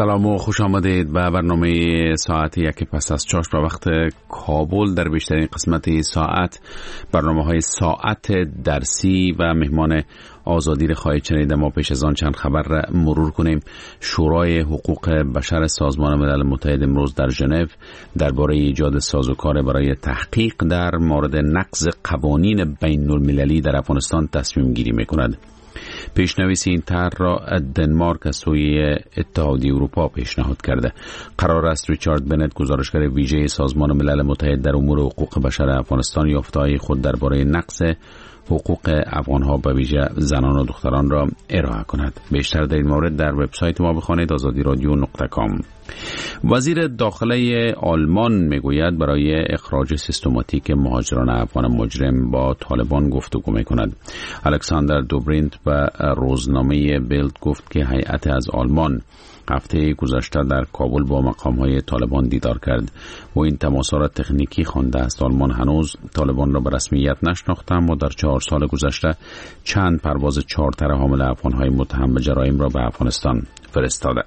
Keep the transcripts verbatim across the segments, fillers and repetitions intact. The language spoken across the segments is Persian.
سلام و خوش آمدید به برنامه ساعت یک پس از چاشت و وقت کابل. در بیشترین قسمت ساعت برنامه های ساعت درسی و مهمان آزادی را خواهید شنید. ما پیش از آن چند خبر را مرور کنیم. شورای حقوق بشر سازمان ملل متحد امروز در ژنو درباره ایجاد سازوکار برای تحقیق در مورد نقض قوانین بین المللی در افغانستان تصمیم گیری میکند. پیشنویس این طرح را دنمارک از سوی اتحادیه اروپا پیشنهاد کرده. قرار است ریچارد بنت، گزارشگر ویژه سازمان ملل متحد در امور حقوق بشر افغانستان، یافته‌های خود درباره نقض حقوق افغان‌ها به ویژه زنان و دختران را ارائه کند. بیشتر در این مورد در وبسایت ما بخوانید آزادی رادیو نقطه کام. وزیر داخله آلمان میگوید برای اخراج سیستماتیک مهاجران افغان مجرم با طالبان گفتگو میکند. الکساندر دوبرینت و روزنامه بیلد گفت که هیئت از آلمان هفته گذشته در کابل با مقام‌های طالبان دیدار کرد و این تماس را تکنیکی خوانده است. آلمان هنوز طالبان را به رسمیت نشناخته اما در چهار سال گذشته چند پرواز چارتر حامل افغان‌های متهم به جرایم را به افغانستان فرستاده.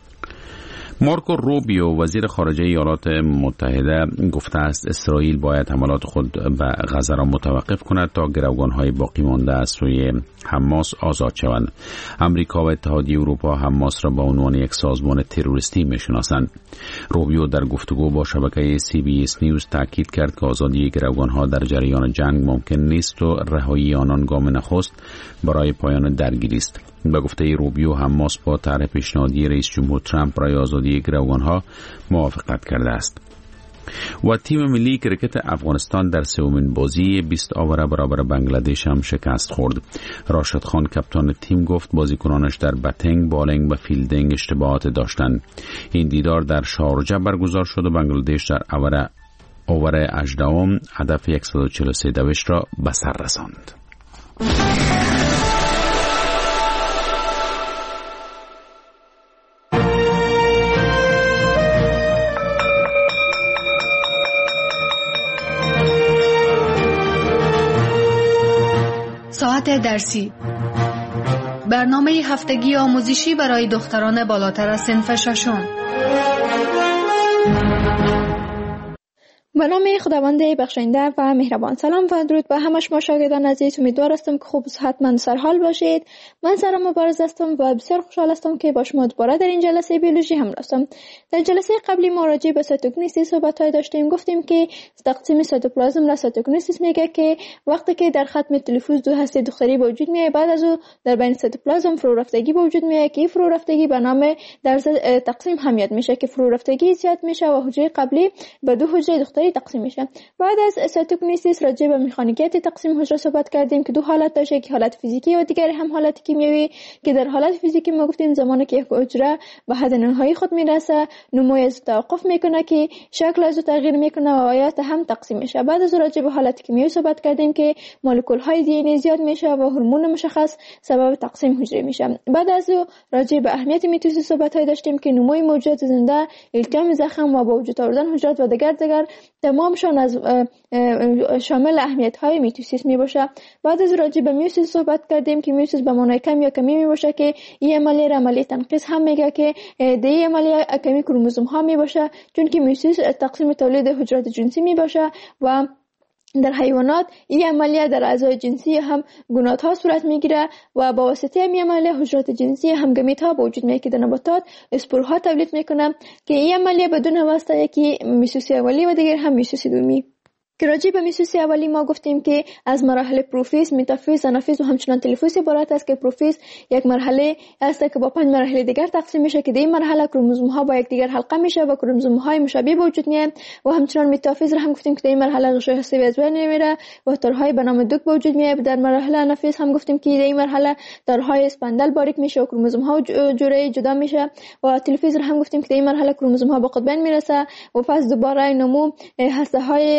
مارکو روبیو، وزیر خارجه ایالات متحده، گفته است اسرائیل باید حملات خود به غزه را متوقف کند تا گروگان‌های باقی مانده از سوی حماس آزاد شوند. امریکا و اتحادیه اروپا حماس را به عنوان یک سازمان تروریستی می‌شناسند. روبیو در گفتگو با شبکه سی بی اس نیوز تاکید کرد که آزادی گروگان‌ها در جریان جنگ ممکن نیست و رهایی آنان گام نخست برای پایان درگیری است. به گفته روبیو، حماس با طرح پیشنهادی رئیس جمهور ترامپ برای آزادی گروگان‌ها موافقت کرده است. و تیم ملی کرکت افغانستان در سومین بازی بیست آوره برابر بنگلادش هم شکست خورد. راشد خان کاپیتان تیم گفت بازیکنانش در بتینگ، بالینگ و فیلدینگ اشتباهات داشتند. این دیدار در شارجه برگزار شد و بنگلادش در آوره آوره هجدهم هدف صد و چهل و سه دوش را به سر رساند. ساعت درسی، برنامه هفتگی آموزشی برای دختران بالاتر از صنف ششم. به نام خداوند بخشنده و مهربان. سلام و درود به همه شما شاگردان عزیز. امیدوار هستم که خوب و صحتمند سر حال باشید. من سارا مبارز هستم و بسیار خوشحال هستم که با شما دوباره در این جلسه بیولوژی همراه هستم. در جلسه قبلی ما راجع به سایتوکینیسیس صحبت‌های داشتیم. گفتیم که تقسیم سایتوپلازم را سایتوکینیسیس میگه که وقتی که در ختم تلفوز دو هسته دختری به وجود میاد، بعد از او در بین سایتوپلازم فرو رفتگی به وجود میاد که فرو رفتگی به نام در تقسیم هم یاد میشه که فرو رفتگی زیاد میشه و حجره قبلی به دو حجره دختری تقسیم میشه. بعد از سایتوکینیسیس راجع به مکانیکیت تقسیم حجره صحبت کردیم که دو حالت داشته، که حالت فیزیکی و دیگر هم حالت کیمیایی، که در حالت فیزیکی ما گفتیم زمانی که یک حجره به حد نهایی خود میرسه نمو از توقف میکنه که شکل از تغییر میکنه و آیات هم تقسیم میشه. بعد از راجع به حالت کیمیایی صحبت کردیم که مولکول های دی ان ای زیاد میشه و هورمون مشخص سبب تقسیم حجره میشه. بعد از راجع به اهمیت میتوسیس صحبت های داشتیم که نموی موجودات زنده، التیام زخم و با وجود آوردن حجرات و دیگر دیگر تمامشان از شامل اهمیت های میتوسیس می باشه. بعد از راجع به میوسیس صحبت کردیم که میوسیس به معنای کم یا کمی می باشه که این عملیه را عملیه تنقیص هم میگه که در این عملیه کمی کروموزوم ها می باشه، چون که میوسیس تقسیم تولید حجرات جنسی می باشه و در حیوانات این عملیه در اعضای جنسی هم گونات ها صورت میگیره و با واسطه این عملیه حجرات جنسی هم گمیت ها به وجود میاد که در نباتات اسپورها تولید میکنه که این عملیه بدون واسطه یکی میوسیس اولی و دیگر هم میوسیس دومی. که راجع به میوسیس اولی ما گفتیم که از مراحل پروفیز، متافیز، آنافیز و همچنان تلفوز عبارت است که پروفیز یک مرحله است که با پنج مرحله دیگر تقسیم میشه که در این مرحله کروموزوم ها با یکدیگر حلقه میشه و کروموزوم های مشابه به وجود میاد و همچنان متافیز را هم گفتیم که در این مرحله غشای هسته‌ای از بین میره و تارهای به نام دوک به وجود میاد. در مرحله آنافیز هم گفتیم که در این مرحله تارهای اسپندل باریک میشه و کروموزوم ها جوره جدا میشه و تلفوز را هم گفتیم که در این مرحله کروموزوم ها به قطبین میرسه و پس دوباره نمو هسته های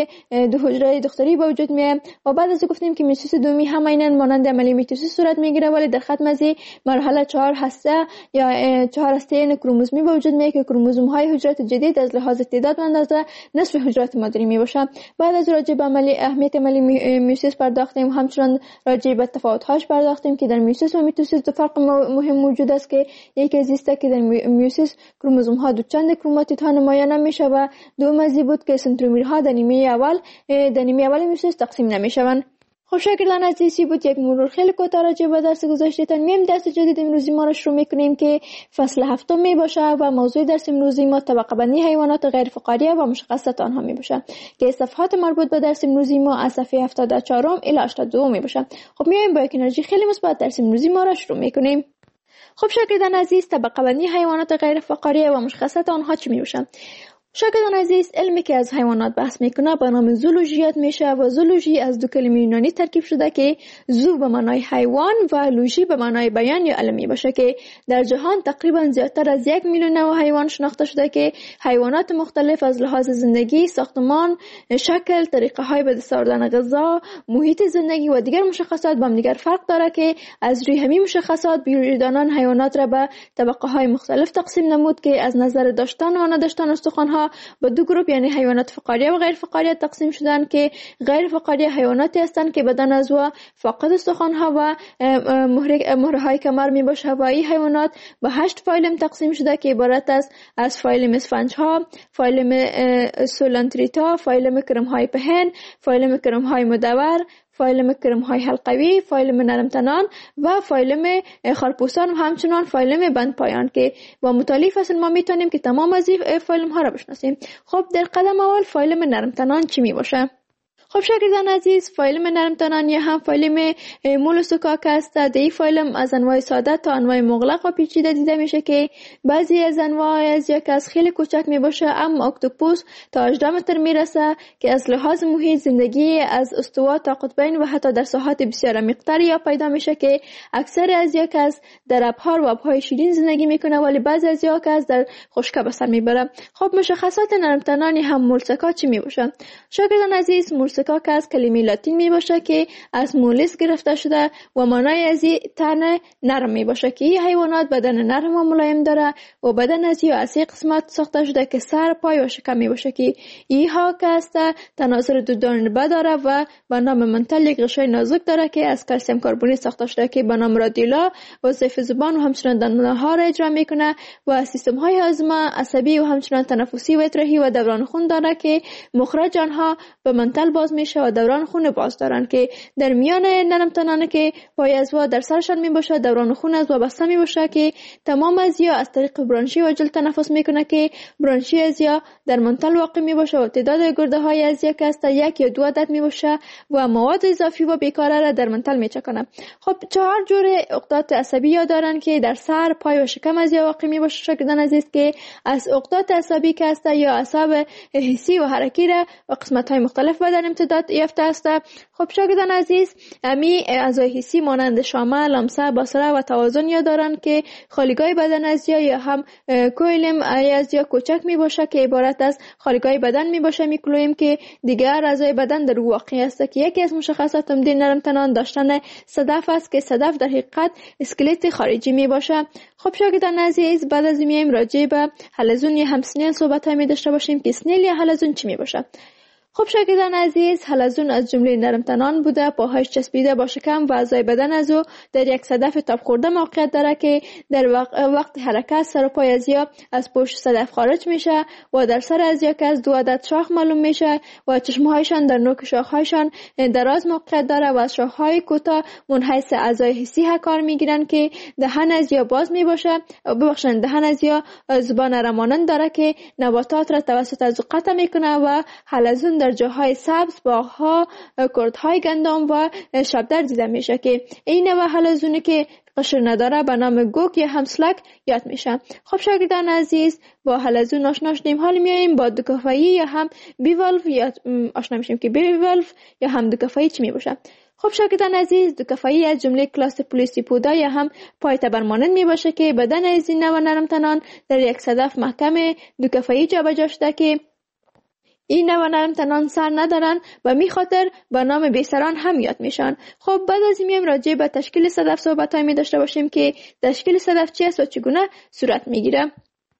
دو حجره دختری به وجود میاد و بعد از گفتیم که میتوسیس دومی هم عیناً مانند عملی میتوسیس صورت میگیره، ولی در ختم از مرحله چهار هسته یا چهار هسته کروموزومی به وجود میاد که کروموزوم های حجرات جدید از لحاظ تعداد و اندازه نصف حجرات مادری میباشن. بعد از راجع به عملی اهمیت عملی میتوسیس پرداختیم، همچنان راجع به تفاوت هاش پرداختیم که در میتوسیس و میتوسیس دو فرق مهم موجود است که یکی از است که در میتوسیس کروموزوم ها دو چند کروماتید ها نمایان نمیشه و دوم از بود که سنترومرها در نیمه اول در نیمه اول میتوسیس تقسیم نمیشوند. خب شاگردان عزیزی بود یک مرور خیلی کوتاه راجع به درس گذاشتهتان. میم درس جدید امروزی ما را شروع میکنیم که فصل هفتم می باشه و موضوع درس امروزی ما طبقه بندی حیوانات غیر فقاریه و مشخصات آنها می باشه که صفحات مربوط به درس امروزی ما از صفحه هفتاد و چهار الی هشتاد و دو می باشه. خب میایم با یک انرژی خیلی مثبت درس امروزی ما را شروع میکنیم. خب شاگردان عزیز، طبقه بندی حیوانات غیر فقاریه و مشخصات آنها چی می باشه؟ شاگردان عزیز، علمی که از حیوانات بحث میکنه به نام زولوژیات میشه و زولوژی از دو کلمه یونانی ترکیب شده که زو به معنای حیوان و لوژی به معنای بیان یا علم میباشه که در جهان تقریبا زیادتر از یک میلیون نوع حیوان شناخته شده که حیوانات مختلف از لحاظ زندگی، ساختمان، شکل، طریقه های به دست آوردن غذا، محیط زندگی و دیگر مشخصات با هم دیگر فرق داره که از روی همین مشخصات بیولوژیدانان حیوانات را به طبقه های مختلف تقسیم نمود که از نظر داشتن و نداشتن استخوان به دو گروه یعنی حیوانات فقاریه و غیر فقاریه تقسیم شدن که غیر فقاریه حیواناتی هستند که بدن از و فاقد استخوان ها و مهره های کمر می باشه و این حیوانات به هشت فایلم تقسیم شده که عبارت است از فایلم اسفنج ها، فایلم سولانتریتا، فایلم کرم های پهن، فایلم کرم های مدور، فایلم کرم های حلقوی، فایلم نرمتنان و فایلم خرپوسان و همچنان فایلم بند پایان که با مطالعه فصل ما میتونیم که تمام از این فایلم ها را بشناسیم. خب در قدم اول فایلم نرمتنان چی می باشه؟ خب شاگردان عزیز، فایلم نرمتنان یا هم فایلم مولوسوکاک است. در این فایلم از انواع ساده تا انواع مغلق و پیچیده دیده میشه که بعضی از انواع از یک از خیلی کوچک می باشه، اما اکتوپوس تا هجده متر میرسه که از لحاظ محیط زندگی از استوا تا قطبین و حتی در ساحات بسیار عمیق‌تر یا پیدا میشه که اکثر از یک از در ابحار و آبهای شیرین زندگی میکنه ولی بعضی از یک از در خشکی به سر میبره. خب مشخصات نرمتنان هم مولسکا چی می باشه؟ شاگردان عزیز، مولسکا که از کلمه لاتین می باشه که از مولس گرفته شده و معنای از این تن نرم می باشه که این حیوانات بدن نرم و ملایم داره و بدن از این از قسمت ساخته شده که سر، پای و شکم می باشه که اینها که است تناسل دو دانه داره و به نام منتل یک غشای نازک داره که از کلسیم کربونیت ساخته شده که به نام رادیولا وظیفه زبان و همچنان دندانه ها را اجرا میکنه و سیستم های هاضمه، عصبی و همچنان تنفسی و اطراحی و دوران خون داره که مخرج آنها به منتل باز میشه و دوران خون باز دارن که در میان نرمتنانه که پای از و در سرشان می باشه دوران خون از و بسته می باشه که تمام از یا از طریق برانشی و جلد تنفس میکنه که برانشی از یا در منتل واقع می باشه و تعداد گرده های از یک است یک یا دو عدد می باشه و مواد اضافی و بیکاره را در منتل می چکنه. خب چهار جور عقدات عصبی یا دارن که در سر، پای و شکم از یا واقع می باشه شاگردان عزیز که از عقدات عصبی که است یا اعصاب حسی و حرکی را و قسمت های مختلف بدن امتداد یافته است. خب شاگردان عزیز، امی اعضای حسی مانند شامه، لمسه، بصره و توازن یا دارند که خالیگاه بدن از یا یا هم کویلم از یا کوچک می باشه که عبارت از خالیگاه بدن می باشه میکلویم که دیگر اعضای بدن در واقع است که یکی از مشخصات عمده نرمتنان داشتن صدف است که صدف در حقیقت اسکلت خارجی می باشه. خب شاگردان عزیز، بعد از میایم راجع به حلزون یا هم سنیل صحبت های می داشته باشیم که سنیل یا حلزون چی می باشه. خب شاگردان عزیز، حلزون از جمله نرمتنان بوده، پاهایش چسبیده با شکم و اعضای بدن از او در یک صدف تاب خورده موقعیت داره که در وقت, وقت حرکت سر و پای از یا از پشت صدف خارج میشه و در سر از یا که از دو عدد شاخ معلوم میشه و چشمهایشان در نوک شاخهایشان دراز موقعیت داره و از شاخهای کوتاه منحیث اعضای حسی ها کار میگیرن که دهن از یا باز میباشه ببخشید دهن از یا زبان رمانند داره که نباتات را توسط از قطع میکنه و حلزون در جاهای سبز، باغ‌ها، کردهای گندم و شبدر دیده میشه که این نوع حلزونی که قشر نداره به نام گوک یا همسلک یاد میشه. خب شاگردان عزیز، با حلزون آشنا شدیم، حالا میایم با دوکافایی یا هم بیوالف یا آشنا میشیم که بیوالف یا هم دوکافایی چی میباشه. خب شاگردان عزیز، دوکافایی از جمله کلاس پولیسیپودا یا هم پای تبرمانند می باشه که بدن از این نوع نرمتنان در یک صدف محکم دوکافایی جابجا شده که این نوع نرم تنان سر ندارن و می خاطر به نام بیسران هم یاد میشن. خب بعد از این میایم راجع به تشکیل صدف صحبت های می داشته باشیم که تشکیل صدف چی است و چگونه صورت میگیره.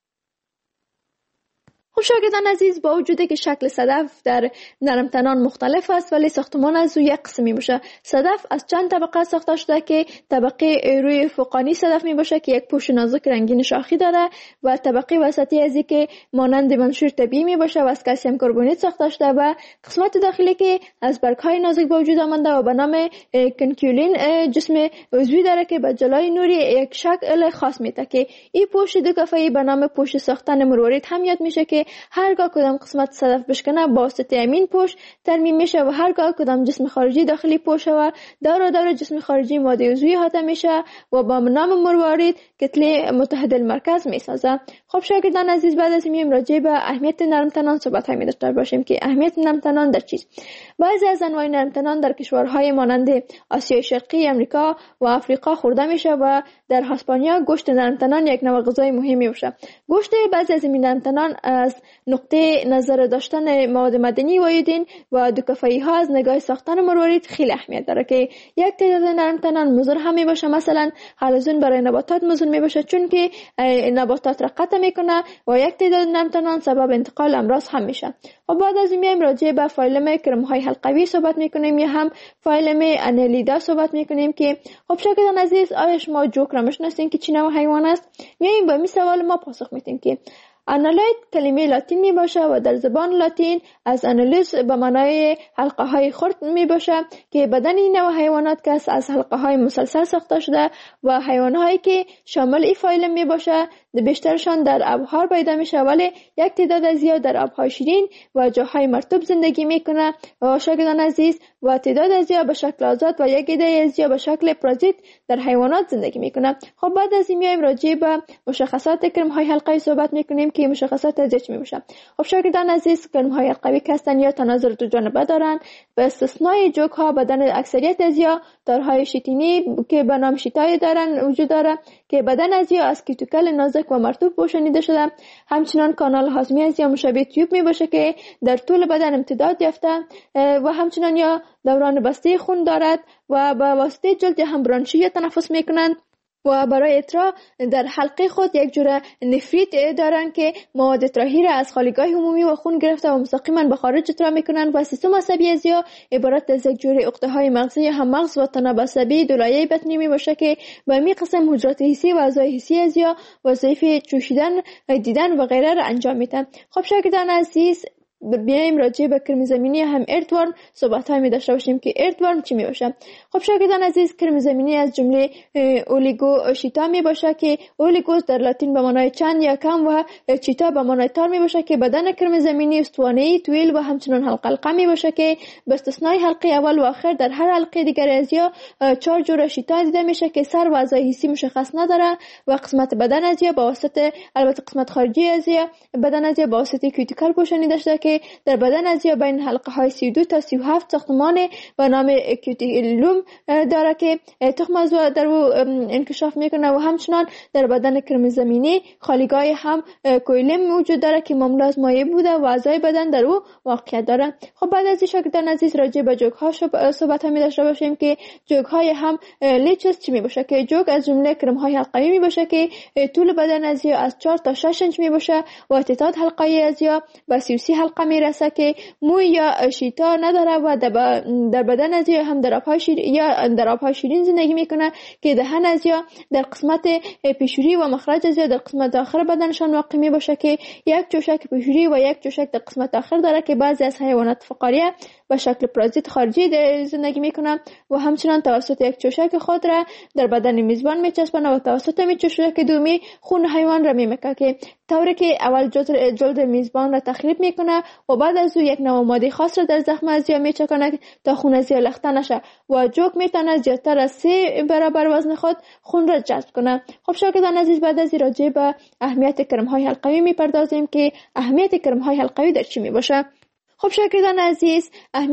خب شاگردان عزیز، با وجودی که شکل صدف در نرم تنان مختلف است ولی ساختمان از او یک قسم می باشه. صدف از چند طبقه ساخته شده که طبقه روی فوقانی صدف می باشه که یک پوست نازک رنگین شاخی داره و طبقه وسطی از که مانند منشور طبیعی می باشه و از کلسیم کربونیت ساخته شده و قسمت داخلی که از برگ های نازک به وجود آمده و به نام کنکیولین جسم عضوی داره که به جلای نوری یک شکل خاص میده که این پوست دو کفه‌ای به نام پوست ساختن مروارید هم یاد میشه که هرگاه کدام قسمت صدف بشکنه با واسطه امین پوست ترمیم میشه و هرگاه کدام جسم خارجی داخلی پوست و دور و دور جسم خارجی ماده عضوی احاطه میشه و با نام مروارید کتله متحد المرکز میسازه. خب شاگردان عزیز، بعد از این راجع به اهمیت نرم تنان صحبت می داشته باشیم که اهمیت نرم تنان در چیست. بعضی از انواع نرم تنان در کشورهای مانند آسیای شرقی، امریکا و آفریقا خورده میشه و در اسپانیا گوشت نرم تنان یک نوع غذای مهمی باشه. گوشت بعضی از این نرم تنان از نقطه نظر داشتن مواد مدنی و ایودین و دو کفایی ها از نگاه ساختن مروارید خیلی اهمیت داره که یک تعداد نرم تنان مضر هم می باشه. مثلا حلزون برای نباتات مضر می باشه چون که نباتات را قطع میکنه و یک تعداد نرم تنان سبب انتقال امراض هم میشه. و بعد از این میایم راجع به فایلم کرم های حلقوی صحبت میکنیم یا هم فایلم انالیدا صحبت میکنیم که خب شاگردان عزیز، آیا شما جوک را میشناسین که چی نوع حیوان است؟ میایم به این سوال ما پاسخ میدیم که انالیت کلمه لاتین می باشه و در زبان لاتین از انالیس به معنای حلقه های خرد می باشه که بدن این نوع حیوانات که از حلقه های مسلسل ساخته شده و حیوان هایی که شامل این فایلم می باشه بیشترشان در آب‌ها پیدا میشه ولی یک تعداد زیاد در آب‌های شیرین و جاهای مرطوب زندگی میکنه و شاگردان عزیز و تعداد زیاد به شکل آزاد و یک عده زیاد به شکل پرازیت در حیوانات زندگی میکنه. خب بعد از این میایم راجع به مشخصات کرم‌های حلقوی صحبت میکنیم که مشخصات از چی میشه. خب شاگردان عزیز، کرم‌های حلقوی هستند یا تناظر دو جانبه دارند به استثنای جوک ها بدن اکثریت از یا تارهای شیطینی که به نام شیتای دارن وجود داره که بدن از یا از کیتوکل نازک و مرطوب پوشانیده شده. همچنان کانال هاضمه از یا مشابه تیوب می باشه که در طول بدن امتداد یافته و همچنان یا دوران بسته خون دارد و با واسطه جلد هم برانشی یا تنفس می کنند و برای اترا در حلقه خود یک جور نفریت دارن که مواد اطراحی را از خالیگاه عمومی و خون گرفته و مستقیما به خارج اترا میکنن و سیستم عصبی از یا عبارت از یک جور عقده های مغزی هم مغز و تناب عصبی دو لایه بطنی می باشه که به می قسم حجرات حسی و اعضای حسی از یا وظایف چوشیدن، دیدن و غیره را انجام میدن. خب شاگردان عزیز، بیایم راجع به کرم زمینی هم اردورم صحبت های می داشته باشیم که اردورم چی می باشه. خب شاگردان عزیز، کرم زمینی از جمله اولیگو شیتا می باشه که اولیگوس در لاتین به معنای چند یا کم و چیتا به معنای تار می باشه که بدن کرم زمینی استوانه‌ای طویل و همچنان حلقه حلقه می باشه که به استثنای حلقه اول و آخر در هر حلقه دیگر از یا چهار جور شیتا دیده میشه که سر و اعضای حسی مشخص نداره و قسمت بدن از یا با واسطه البته قسمت خارجی از یا بدن از یا با واسطه کیوتیکل پوشانیده شده که در بدن از یا بین حلقه های سی و دو تا سی و هفت ساختمان به نام کیوتیلوم داره که تخم از در او انکشاف میکنه و همچنان در بدن کرم زمینی خالیگاه هم کویلم موجود داره که مملو از مایع بوده و اعضای بدن در او واقعیت داره. خب بعد از شاگردان عزیز راجع به جوک ها صحبت هم داشته باشیم که جوک های هم لیچس چی می باشه که جوک از جمله کرم های حلقوی می باشه که طول بدن از یا از چهار تا شش انچ می باشه و تعداد حلقه از یا به سی و سی حلقه می رسه که موی یا شیتا نداره و در بدن از یا هم در آبهای شیرین یا در آبهای شیرین زندگی میکنه که دهن از یا در قسمت پیشوری و مخرج از یا در قسمت آخر بدنشان واقع می باشه که یک جوشک پیشوری و یک جوشک در قسمت آخر داره که بعضی از حیوانات فقاریه به شکل پرازیت خارجی زندگی میکنه و همچنان توسط یک چوشک خود را در بدن میزبان میچسبانه و توسط می چوشک دومی خون حیوان را میمکه که طوری که اول جلد, جلد میزبان را تخریب میکنه و بعد از او یک نوع ماده خاص را در زخم از یا میچکنه تا خون از یا لخته نشه و جوک میتونه زیادتر از سه برابر وزن خود خون را جذب کنه. خب شاگردان عزیز، بعد از راجع به اهمیت کرم های حلقوی میپردازیم که اهمیت کرم های حلقوی در چی میباشه. خب شاگردان عزیز، اهمیت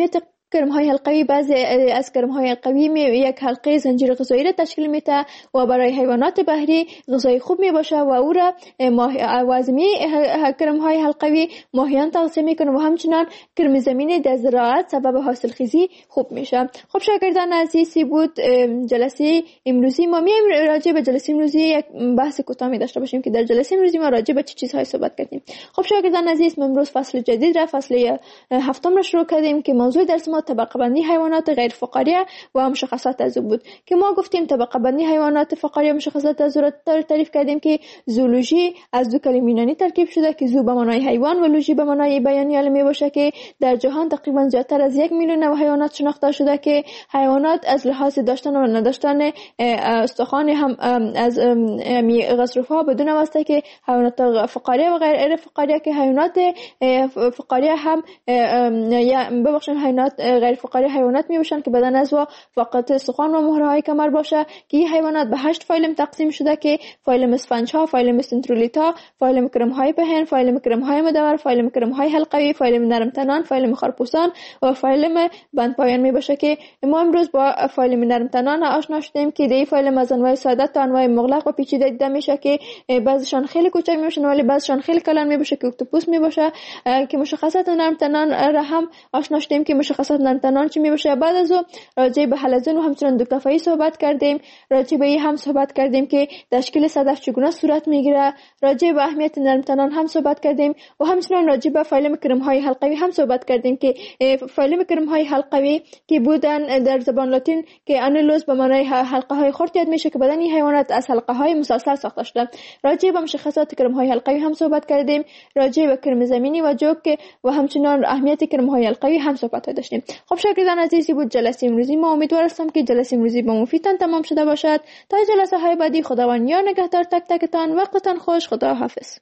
کرم‌های حلقوی بعضی از کرم‌های حلقوی می یک حلقه زنجیره غذایی را تشکیل میده و برای حیوانات بحری غذای خوب می باشه و او را وازمی کرم‌های حلقوی ماهیان تغذیه میکنه و همچنان کرم زمینی در زراعت سبب حاصل خیزی خوب میشه. خب شاگردان عزیزی بود جلسه امروزی ما میایم راجع به جلسه امروزی یک بحث کوتاه می داشته باشیم که در جلسه امروزی ما راجع به چه چیزهای صحبت کردیم. خب شاگردان عزیز ما امروز فصل جدید را فصل هفتم را شروع کردیم که موضوع درس ما طبقه بندی حیوانات غیر فقاریه و مشخصات از او بود که ما گفتیم طبقه بندی حیوانات فقاریه مشخصات از او را تعریف کردیم که زولوژی از دو کلمه یونانی ترکیب شده که زو به معنای حیوان و لوژی به معنای بیانی علمی باشه که در جهان تقریبا زیادتر از یک میلیون نوع حیوانات شناخته شده که حیوانات از لحاظ داشتن و نداشتن استخوان هم از غضروفها بدون واسطه که حیوانات فقاریه و غیر فقاریه که حیوانات فقاریه هم یا ببخشید حیوانات غیر فقاریه حیوانات میباشن که بدن از و فقط استخوان و مهره های کمر باشه که این حیوانات به هشت فایلم تقسیم شده که فایلم اسفنج ها، فایلم سنترولیتا، فایلم کرم های پهن، فایلم کرم های مدور، فایلم کرم های حلقوی، فایلم نرم تنان، فایلم خرپوسان و فایلم بند پایان میباشه که ما امروز با فایلم نرم تنان آشنا شدیم که دی فایلم از انواع ساده تا انواع مغلق و پیچیده دیده میشه که بعضیشان خیلی کوچک میباشن ولی بعضیشان خیلی کلان میباشه که اکتوپوس میباشه که مشخصات نرم تنان را هم آشنا شدیم که مشخصات نرم تنان چی میباشه. بعد از او راجع به حلزون و همچنین دوکتافایی صحبت کردیم، راجع به این هم صحبت کردیم که تشکیل صدف چگونه صورت میگیره، راجع به اهمیت نرم تنان هم صحبت کردیم و همچنین راجع به فایلم کرم های حلقوی هم صحبت کردیم که فایلم کرم های حلقوی که بودن در زبان لاتین که انولوس به معنای حلقه های خرد یاد میشه که بدن این حیوانات از حلقه های مسلسل ساخته شده. راجع به مشخصات کرم های حلقوی هم صحبت کردیم، راجع به کرم زمینی و جوک و همچنین اهمیت کرم های حلقوی هم صحبت داشتیم. خب شاگردان عزیزی بود جلسه امروزی ما امیدوار هستم که جلسه امروزی با مفیدتان تمام شده باشد. تا جلسه های بعدی خداوند یار نگهدار تک تکتان. وقتتان خوش. خدا حافظ.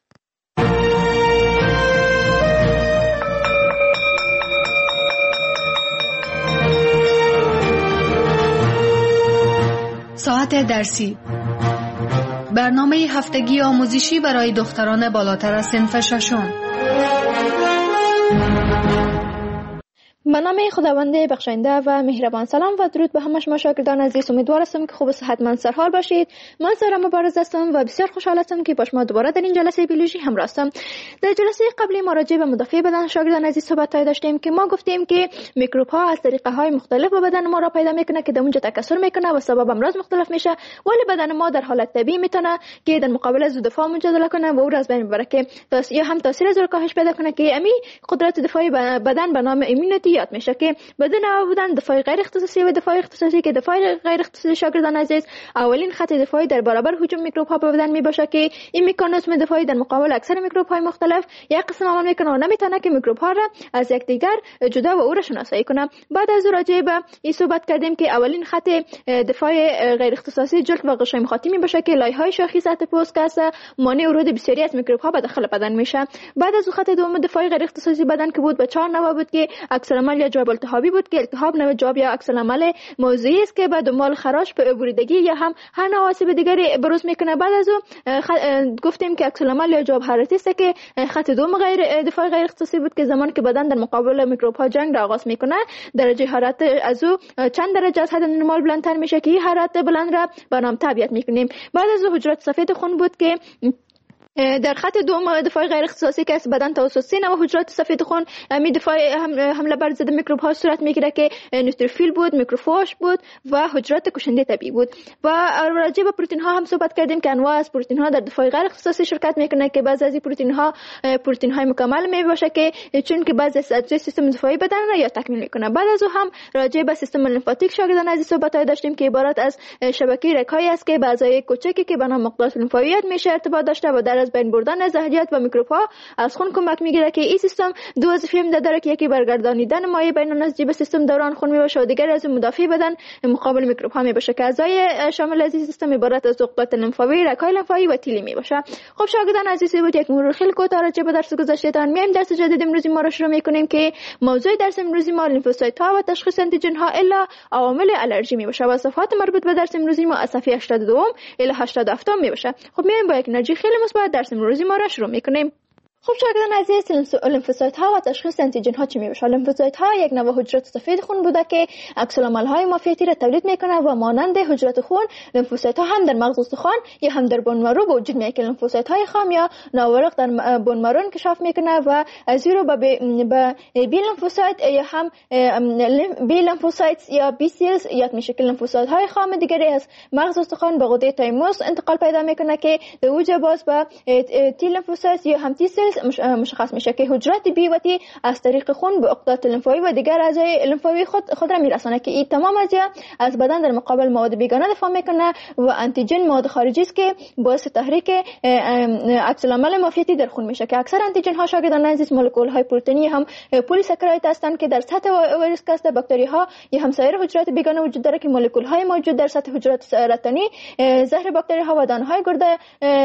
ساعت درسی، برنامه هفتگی آموزشی برای دختران بالاتر از صنف ششم. به نام خداوند بخشنده و مهربان. سلام و درود به همه شما شاگردان عزیز. امیدوار هستم که خوب و صحتمند سرحال باشید. من سارا مبارز هستم و بسیار خوشحال هستم که با شما دوباره در این جلسه بیولوژی همراه هستم. در جلسه قبلی ما راجع به مدافع بدن شاگردان عزیز صحبت داشتیم که ما گفتیم که میکروب ها از طریقه های مختلف به بدن ما را پیدا میکنه که در اونجا تکثر میکنه و سبب امراض مختلف میشه، ولی بدن ما در حالت طبیعی میتونه که در مقابل از دفاع مجادله کنه و او را از بین ببره که یا هم تاثیر از کاهش پیدا کنه که امی قدرت دفاعی بدن به نام ایمونیتی یاد میشه که بدون بودن دفاع غیر اختصاصی و دفاع اختصاصی که دفاع غیر اختصاصی شاگردان عزیز اولین خط دفاعی در برابر هجوم میکروب ها به بدن میباشه که این مکانیزم دفاعی در مقابل اکثر میکروب های مختلف یک قسم عمل میکنه و نمیتونه که میکروب ها را از یکدیگر جدا و او را شناسایی کنه. بعد از راجع به این صحبت کردیم که اولین خط دفاع غیر اختصاصی جلد و غشای مخاطی میباشه که لایه های شاخی سطح پوست که مانع ورود بسیاری از میکروب ها به داخل بدن میشه. بعد از خط دوم دفاع غیر اختصاصی بدن که بود به چهار نوع بود که اکثر عمل یا جواب التهابی بود که التهاب نوع جواب یا عکس العمل موضعی است که به دنبال خراش به بریدگی یا هم هر نوع آسیب دیگری بروز میکنه. بعد از اون گفتیم که عکس العمل یا جواب حرارتی است که خط دوم غیر دفاع غیر اختصاصی بود که زمانی که بدن در مقابل میکروب ها جنگ را آغاز میکنه درجه حرارت از او چند درجه از حد نرمال بلندتر میشه که این حرارت بلند را به نام تابعیت میکنیم. بعد از حجرات سفید خون بود که در خط دوم دفاع غیر اختصاصی که از بدن توسط سه نوع حجرات سفید خون می دفاع حمله بر ضد میکروب ها صورت میگیره که نوتروفیل بود، میکروفاژ بود و حجرات کشنده طبیعی بود. و راجع به پروتئین ها هم صحبت کردیم که انواع از پروتئین ها در دفاع غیر اختصاصی شرکت میکنه که بعضی از این پروتئین ها پروتئین های مکمل می باشه که چون که بعضی از اجزای سیستم دفاعی بدن را یا تکمیل میکنه. بعد از او هم راجع به سیستم لیمفاتیک شاگردان عزیز صحبت داشتیم که عبارت از شبکه رگ‌هایی است که بعضی کوچکی که به نام مقطعات لیمفاویت میشه ارتباط داشته و در از بین بردن زهریات و میکروب ها از خون کمک میگیره که این سیستم دو وظیفه هم داره که یکی برگردانیدن مایع بین نسجی به سیستم دوران خون میباشه و دیگر از مدافع بدن مقابل میکروب ها میباشه که اعضای شامل از این سیستم عبارت از عقدات لیمفاوی، رگ‌های لیمفاوی و تیلی میباشه. خب شاگردان عزیز بود یک مرور خیلی کوتاه راجع به درس گذشتهتان میایم درس جدید امروزی ما رو شروع میکنیم که موضوع درس امروزی ما لیمفوسایت ها و تشخیص آنتیژن ها الا عوامل آلرژی میباشه و صفحات مربوط به درس امروزی ما از صفحه هشتاد و دو الی هشتاد و هفت میباشه. خب میایم با یک انرژی خیلی مثبت درس امروزی ما رو شروع میکنیم. خب شاگردان عزیز، لیمفوسایت ها و تشخیص آنتیژن ها چی میشه؟ لیمفوسایت ها یک نوع حجرات سفید خون بوده که عکس العمل های مافیتی را تولید میکنه و مانند حجرات خون، لیمفوسایت ها هم در مغز استخوان یا هم در بون مرو به وجود میاد که لیمفوسایت های خام یا ناورق در بون مرو انکشاف میکنه و از این رو به بی لیمفوسایت یا هم بی لیمفوسایت یا بی سیلز یاد میشه که لیمفوسایت های خام دیگری از مغز استخوان به غده تایموس انتقال پیدا میکنه که در اوج باز به تی لیمفوسایت یا هم تی سیلز مشخص میشه که حجرات بی و تی از طریق خون به عقدات لیمفاوی و دیگر اعضای لیمفاوی خود خود را میرسانه که این تمام اجزا از بدن در مقابل مواد بیگانه دفاع میکنه و آنتیژن مواد خارجی است که باعث تحریک عکس العمل مافیتی در خون میشه که اکثر آنتیژن ها شاگردان عزیز مولکول های پروتئینی هم پلی ساکاراید هستند که در سطح ویروس کاسته باکتری ها یا هم سایر حجرات بیگانه وجود داره که مولکول های موجود در سطح حجرات سرطانی زهر باکتری ها و دانه های گرده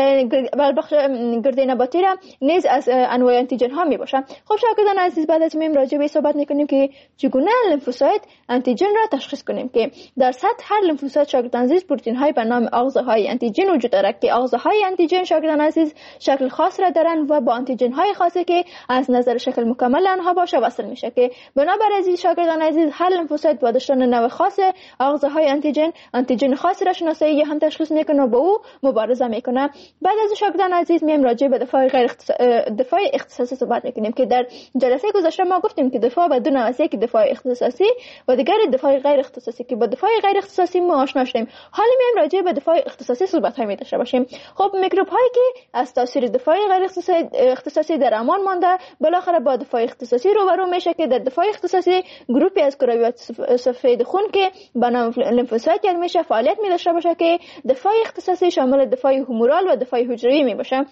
بخش گرده نباتی را نیز از انواع آنتیژن ها می باشه. خب شاگردان عزیز، بعد از این راجع به صحبت میکنیم که چگونه لیمفوسایت آنتیژن را تشخیص کنیم که در سطح هر لیمفوسایت شاگردان عزیز پروتئین های به نام آغازهای آنتیژن وجود داره که آغازهای آنتیژن شاگردان عزیز شکل خاص را دارند و با آنتیژن های خاصی که از نظر شکل مکمل آنها باشه وصل میشه که بنابر عزیز شاگردان عزیز هر لیمفوسایت با داشتن نوع خاص آغازهای آنتیژن آنتیژن خاصی را شناسایی یا هم تشخیص میکنه و با او مبارزه میکنه. بعد از شاگردان عزیز میایم راجع به دفاع غیر اختصاص... دفاع اختصاصی صحبت میکنیم که در جلسه گذشته ما گفتیم که دفاع به دو نوع است، که دفاع اختصاصی و دیگر دفاع غیر اختصاصی که با دفاع غیر اختصاصی ما آشنا شدیم. حالا میایم راجع به دفاع اختصاصی صحبت های می‌داشته باشیم. خب میکروب هایی که از تاثیر دفاع غیر اختصاصی در امان مانده بالاخره با دفاع اختصاصی روبرو میشه که در دفاع اختصاصی گروپی از کرویات سفید خون که به نام لیمفوسایت یاد میشه فعالیت می‌داشته باشه که دفاع اختصاصی شامل دفاع هومورال و دفاع حجروی میباشه.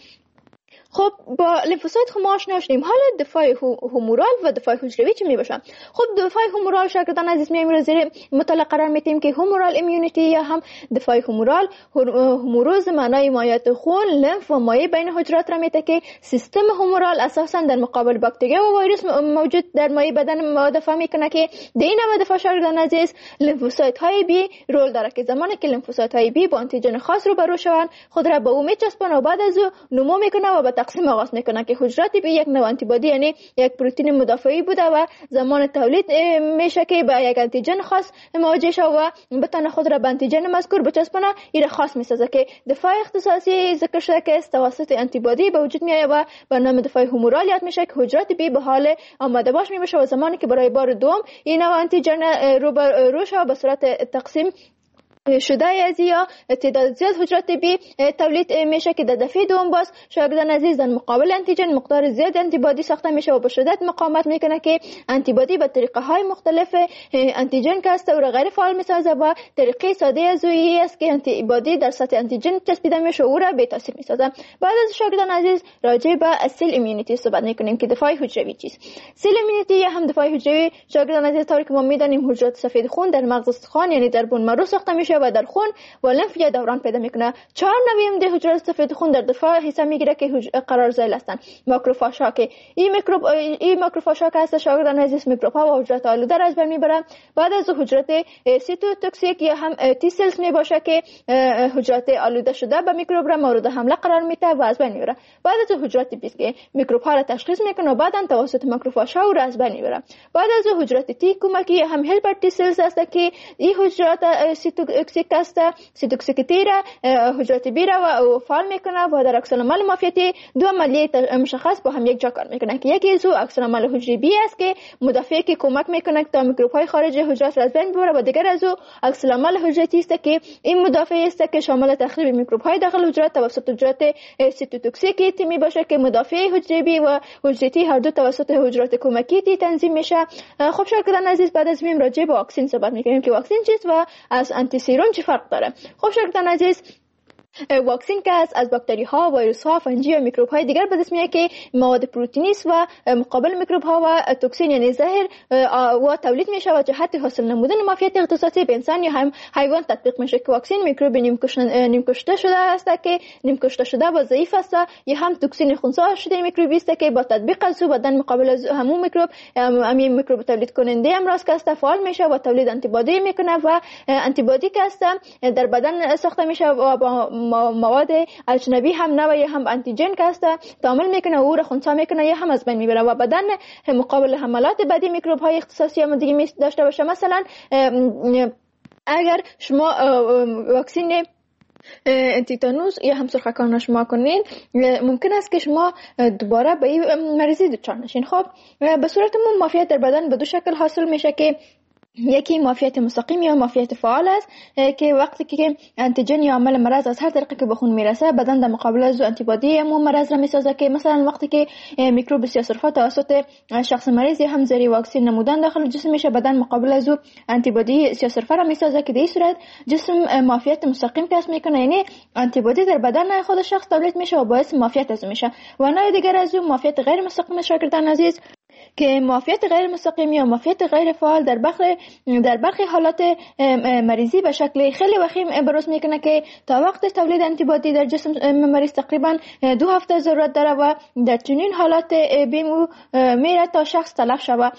خب با لیمفوسایت خو ما آشنا شدیم. حالا دفاع هومورال و دفاع حجروی چی میباشه؟ خب دفاع هومورال شاگردان عزیز میایم رو زیر مطالعه قرار میدیم که هومورال ایمیونیتی یا هم دفاع هومورال هوموروز معنای مایعات خون، لیمف و مایع بین حجرات را میده که سیستم هومورال اساسا در مقابل باکتری و ویروس موجود در مایع بدن دفاع میکنه که در این نوع دفاع شاگردان عزیز لیمفوسایت های بی رول داره که زمانی که لیمفوسایت های بی با آنتیژن خاص روبرو شوند خود را به او میچسبونه و بعد از او نمو میکنه و تقسیم آغاز میکنه که حجرات بی یک نوع آنتیبادی یعنی یک پروتئین مدافعی بوده و زمان تولید میشه که با یک آنتیژن خاص مواجه شه و بتونه خود را به آنتیژن مذکور بچسبونه، این خاص میسازه که دفاع اختصاصی ذکر شده که توسط آنتیبادی به وجود میاد و به نام دفاع هومورال یاد میشه که حجرات بی به حال آماده باش میشه و زمانی که برای بار دوم این نوع آنتیژن رو روش به صورت تقسیم شده از یا تعداد زیاد حجرات بی تولید میشه که در دفعه دوم باز شاگردان عزیز در مقابل آنتیژن مقدار زیاد آنتیبادی ساخته میشه و به شدت مقاومت میکنه که آنتیبادی به طریقه های مختلف آنتیژن که است او را غیر فعال میسازه و طریقه ساده از اویی است که آنتیبادی در سطح آنتیژن چسبیده میشه و او را بی تاثیر میسازه. بعد از شاگردان عزیز راجع به سیل ایمیونیتی صحبت میکنیم که دفاع حجروی چیست. سیل ایمیونیتی یا هم دفاع حجروی شاگردان عزیز طوری که ما میدانیم حجرات سفید خون در مغز استخوان یعنی در بون مرو ساخته میشه و در خون و لیمف یا دوران پیدا میکنه. چهار نوع ده حجرات سفید خون در دفاع حصہ میگیره که قرار زایل هستند. ماکروفاژ ها که این میکروب این ماکروفاژ ها که هست شاگردان عزیز میکروب ها و حجرات آلوده را از بین میبرن. بعد از حجرات سیتوتوکسیک یا هم تی سلز میباشه که حجرات آلوده شده به میکروب را مورد حمله قرار میده و از بین میبره. بعد از حجرات بیست که میکروب ها را تشخیص میکنه و بعداً توسط ماکروفاژ ها را از بین میبره. بعد از حجرات تی کمکی هم هلپر تی سلز هست که این حجرات سیتوتوکسیک است سیتوکسیکیتی را حجرات بی را و فعال میکنه و در عکس العمل مافیتی دو عملیه مشخص با هم یک جا کار میکنه که یکی از او عکس العمل حجری بی است که مدافعی که کمک میکنه تا میکروب های خارجی حجرات را از بین ببره و دیگر از او عکس العمل حجرتی است که این مدافعی است که شامل تخریب میکروب های داخل حجرات توسط حجرات سیتوتوکسیک تی میباشه که مدافعی حجری بی و حجرتی هر دو توسط حجرات کمکی تی تنظیم میشه. خب شاگردان عزیز بعد از میم راجع به واکسن صحبت میکنیم که واکسن چیست و از آنتی سیروم چه فرق داره. خب شاگردان عزیز واکسن که از از باکتری ها، ویروس ها، فنجی و میکروب های دیگر به دست میاد که مواد پروتئینی است و مقابل میکروب ها و توکسین یعنی زهر و تولید میشه و جهت حاصل نمودن مافیت اختصاصی به انسان یا هم حیوان تطبیق میشه که واکسن میکروب نیم کشته شده است که نیم کشته شده و ضعیف است یا هم توکسین خنثی شده میکروبی است که با تطبیق از او بدن مقابل از همون میکروب همین میکروب تولید کننده امراض که است فعال میشه و تولید آنتی بادی میکنه و آنتی بادی که است در بدن ساخته میشه و با مواد اجنبی هم نه و یا هم آنتیجن که است تعامل میکنه و او را خنثی میکنه یا هم از بین میبره و بدن مقابل حملات بدی میکروب های اختصاصی هم دیگه داشته باشه. مثلا اگر شما واکسین تیتانوس یا هم سرخکان شما کنین ممکن است که شما دوباره به این مریضی دچار نشین. خب به صورت عموم معافیت در بدن به دو شکل حاصل میشه که یکی معافیت مستقیم یا معافیت فعال است که وقتی که آنتیجن یا عامل مرض از هر طریقی که به خون میرسه بدن در مقابل از آنتیبادی مو مرض را میسازه که مثلا وقتی که میکروب سیاه‌سرفه توسط شخص مریض یا هم زیر واکسین نمودن داخل جسم میشه بدن مقابل از آنتیبادی سیاه‌سرفه را میسازه که در این صورت جسم معافیت مستقیم کسب میکنه، یعنی آنتیبادی در بدن خود شخص تولید میشه و باعث معافیت از میشه. و نوع دیگر از معافیت غیر مستقیم شاگردان عزیز که معافیت غیر مستقیم یا معافیت غیر فعال در برخی در برخی حالات مریضی به شکل خیلی وخیم بروز میکنه که تا وقت تولید آنتیبادی در جسم مریض تقریبا دو هفته ضرورت داره و در چنین حالات بیمو میره تا شخص تلف شود.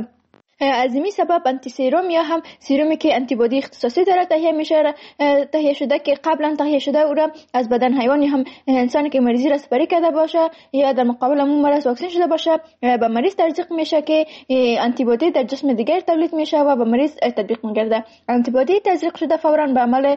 از این سبب آنتی سیروم یا هم سیرومی که آنتیبادی اختصاصی داره تهیه میشه تهیه شده که قبلا تهیه شده او را از بدن حیوان یا هم انسانی که مریضی را سپری کرده باشه یا در مقابل اون مرض واکسین شده باشه به مریض تزریق میشه که آنتیبادی در جسم دیگر تولید میشه و به مریض تطبیق میگرده. آنتیبادی تزریق شده فورا به عمل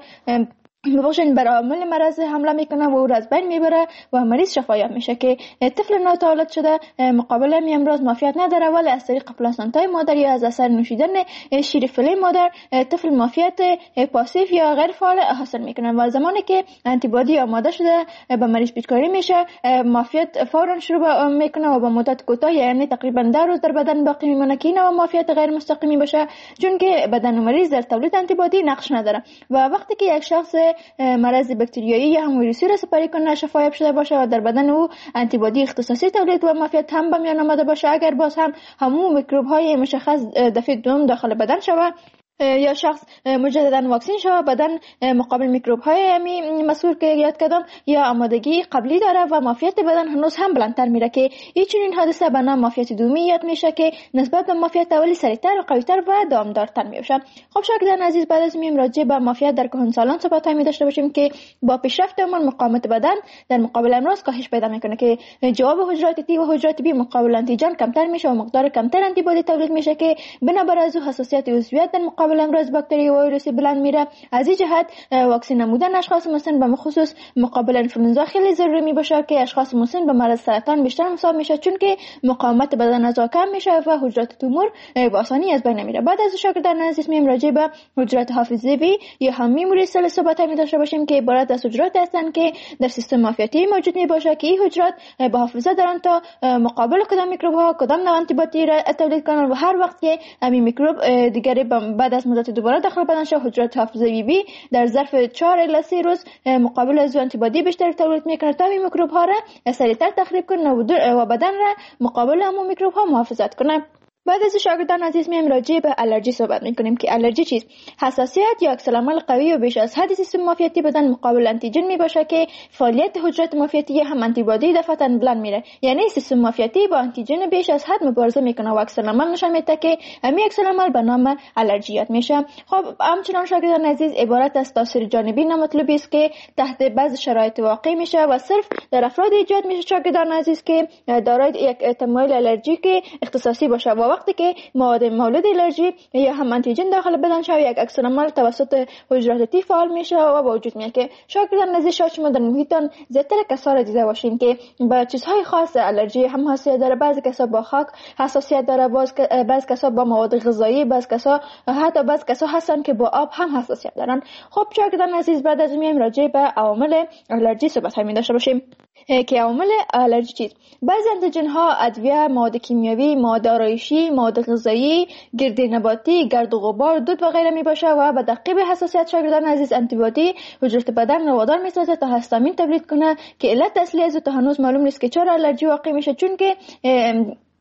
ببخشید بر عامل مرض حمله میکنه و او را از بین میبره و مریض شفایاب میشه که طفل نوتولد شده مقابل می امراض معافیت نداره ولی از طریق پلاسنتای مادر یا از اثر نوشیدن شیر فله مادر طفل معافیت پاسیو یا غیر فعال حاصل میکنه و زمانی که آنتیبادی آماده شده به مریض پیچکاری میشه معافیت فورا شروع میکنه و با مدت کوتاه یعنی تقریبا ده روز در بدن باقی میمونه که اینو معافیت غیر مستقیمی باشه چون که بدن مریض در تولید آنتیبادی نقش نداره و وقتی که یک شخص مرض باکتریایی یا هم ویروسی را سپری کنه شفایاب شده باشه و در بدن او آنتیبادی اختصاصی تولید و معافیت هم به میان آمده باشه اگر باز هم همون میکروب های مشخص دفعه دوم داخل بدن شود یا شخص مجددا واکسین شود بدن مقابل میکروب های مسئول که یاد کردم یا آمادگی قبلی داره و معافیت بدن هنوز هم بلندتر میره که این چنین حادثه به نام معافیت دومی یاد میشه که نسبت به معافیت اولی سریعتر و قویتر و دامدارتر میشه. خب شاگردان عزیز بعد از میم راجع به معافیت در کهنسالان صحبت می داشته باشیم که با پیشرفت عمر مقاومت بدن در مقابل امراض کاهش پیدا میکنه که جواب حجرات تی و حجرات بی مقابل آنتیجن کمتر میشه و مقدار کمتر آنتیبادی تولید میشه که بنابر از حساسیت عضویت در مقابل امراض باکتری و ویروسی بلند میره. از این جهت واکسین نمودن اشخاص مسن به خصوص مقابل انفلوئنزا خیلی ضروری می باشه که اشخاص مسن به مرض سرطان بیشتر مصاب میشه چون که مقاومت بدن از کم میشه و حجرات تومور به آسانی از بین نمیره. بعد از شاگردان عزیز میم راجع به حجرات حافظه‌ای یا هم میموری سل صحبت می داشته باشیم که عبارت از حجرات هستند که در سیستم معافیتی موجود می باشه که این حجرات به حافظه دارن تا مقابل کدام میکروب ها کدام نوع آنتیبادی را تولید کنن و هر وقت که همین میکروب دیگری بعد از مدت دوباره داخل بدن شد حجرات حافظه‌ای بی در ظرف چهار الی سه روز مقابل از آنتیبادی بیشتر تولید میکنه تا این میکروب ها را سریعتر تخریب کنه و بدن را مقابل همون میکروب ها محافظت کنه. بعد از شاگردان عزیز میم راجع به الرژی صحبت میکنیم که الرژی چیست؟ حساسیت یا عکس العمل قوی و بیش از حد سیستم معافیتی بدن مقابل آنتیجن می باشه که فعالیت حجرات معافیتی هم آنتیبادی دفعتاً بلند میره، یعنی سیستم معافیتی با آنتیجن بیش از حد مبارزه میکنه و عکس العمل نشان میده که همین عکس العمل به نام الرژیات میشه. خب همچنان شاگردان عزیز عبارت از تاثیر جانبی نامطلوبی است که تحت بعض شرایط واقع میشه و صرف در افراد ایجاد میشه شاگردان عزیز که دارای یک تمایل الرژیک اختصاصی باشه و وقتی که مواد مولد الرژی یا هم آنتیجن داخل بدن شوی یک عکس العمل توسط حجرات تی فعال میشه و با وجود میاد که شاگردان عزیز شاید شما در محیطتان زیادتر کسا را دیده باشین که با چیزهای خاص الرژی هم حساسیت داره. بعضی کسا با خاک حساسیت داره، بعضی کسا با مواد غذایی، بعضی کسا حتی بعضی کسا هستن که با آب هم حساسیت دارن. خب شاگردان عزیز بعد از میایم راجع به عوامل الرژی صحبت می داشته باشیم که عوامل الرژی چیست؟ بعضی آنتیجن ها، ادویه، مواد کیمیاوی، مواد آرایشی، مواد غذایی، گرد نباتی، گرد و غبار، دود و غیره می باشه و به تعقیب حساسیت شاگردان عزیز آنتیبادی حجرات بدن رو وادار میسازه تا هستامین تولید کنه که علت اصلی از تو هنوز معلوم نیست که چرا الرژی واقع میشه، چون که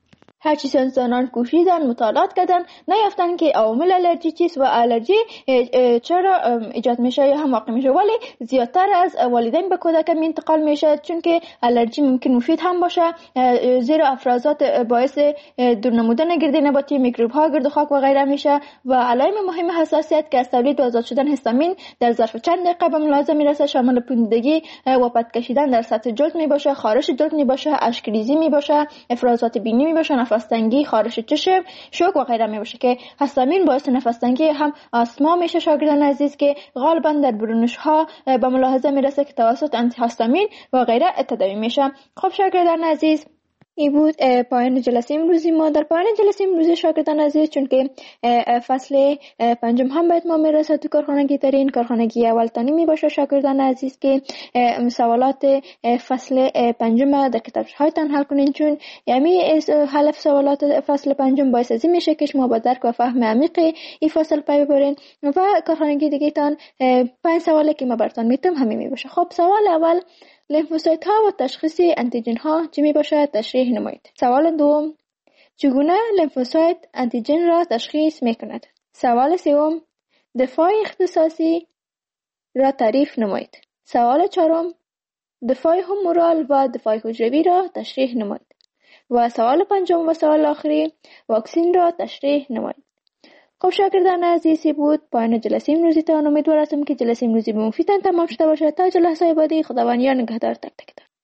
هرچی ساینسدانان کوشیدن، مطالعات کردن، نیافتن که عوامل الرژی چیست و الرژی چرا ایجاد میشه یا هم واقع میشه، ولی زیادتر از والدین به کودک انتقال میشه، چون که الرژی ممکن مفید هم باشه، زیرا افرازات باعث دور نمودن گردی نباتی، میکروب ها، گرد و خاک و غیره میشه و علائم مهم حساسیت که از تولید و آزاد شدن هیستامین در ظرف چند دقیقه به ملاحظه میرسه، شامل پوسیدگی و پد کشیدن در سطح جلد می باشه، خارش جلد می باشه، اشکریزی می باشه، افرازات بینی می باشه، نفس تنگی، خارش چشم، شوک و غیره می باشه که هیستامین باعث نفس تنگی هم آسما میشه. شاگردان عزیز که غالبا در برونش ها به ملاحظه میرسه که توسط آنتی هیستامین و غیره تداوی میشه. خب شاگردان عزیز، این بود پایان جلسه امروزی ما. در پایان جلسه امروزی شاگردان عزیز، چون که فصل پنجم هم باید ما میرسه تو کارخانگی ترین کارخانگی اول تانی می باشه شاگردان عزیز که سوالات فصل پنجم در کتاب هایتان حل کنین، چون یعنی حل سوالات فصل پنجم باعث از این میشه که شما با درک و فهم عمیق این فصل پی ببرین و کارخانگی دیگه تان پنج سوالی که ما براتون میتونم همین می باشه. خب سوال اول، لیمفوسایت ها و تشخیص انتیجن ها چی می باشد؟ تشریح نمایید. سوال دوم، چگونه لیمفوسایت انتیجن را تشخیص می کند؟ سوال سوم، دفاع اختصاصی را تعریف نمایید. سوال چهارم، دفاع همورال و دفاع حجروی را تشریح نمایید. و سوال پنجم و سوال آخری، واکسین را تشریح نمایید. خب شاگردان عزیزی بود پایان جلسه امروزی تان. امیدوار هستم که جلسه امروزی به مفیدتان تمام شده باشد. تا جلسه بعدی، خداوند یار نگهدار تک تک تان.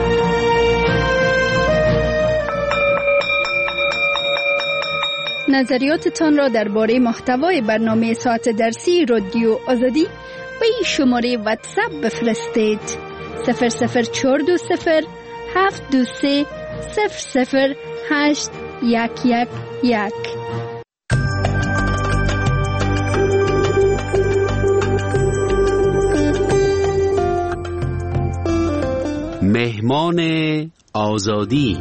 نظریاتتان را درباره محتوای برنامه ساعت درسی رادیو آزادی به این شماره واتساپ بفرستید: صفر صفر چهار دو صفر هفت دو سه صفر صفر هشت یک یک یک. مهمان آزادی.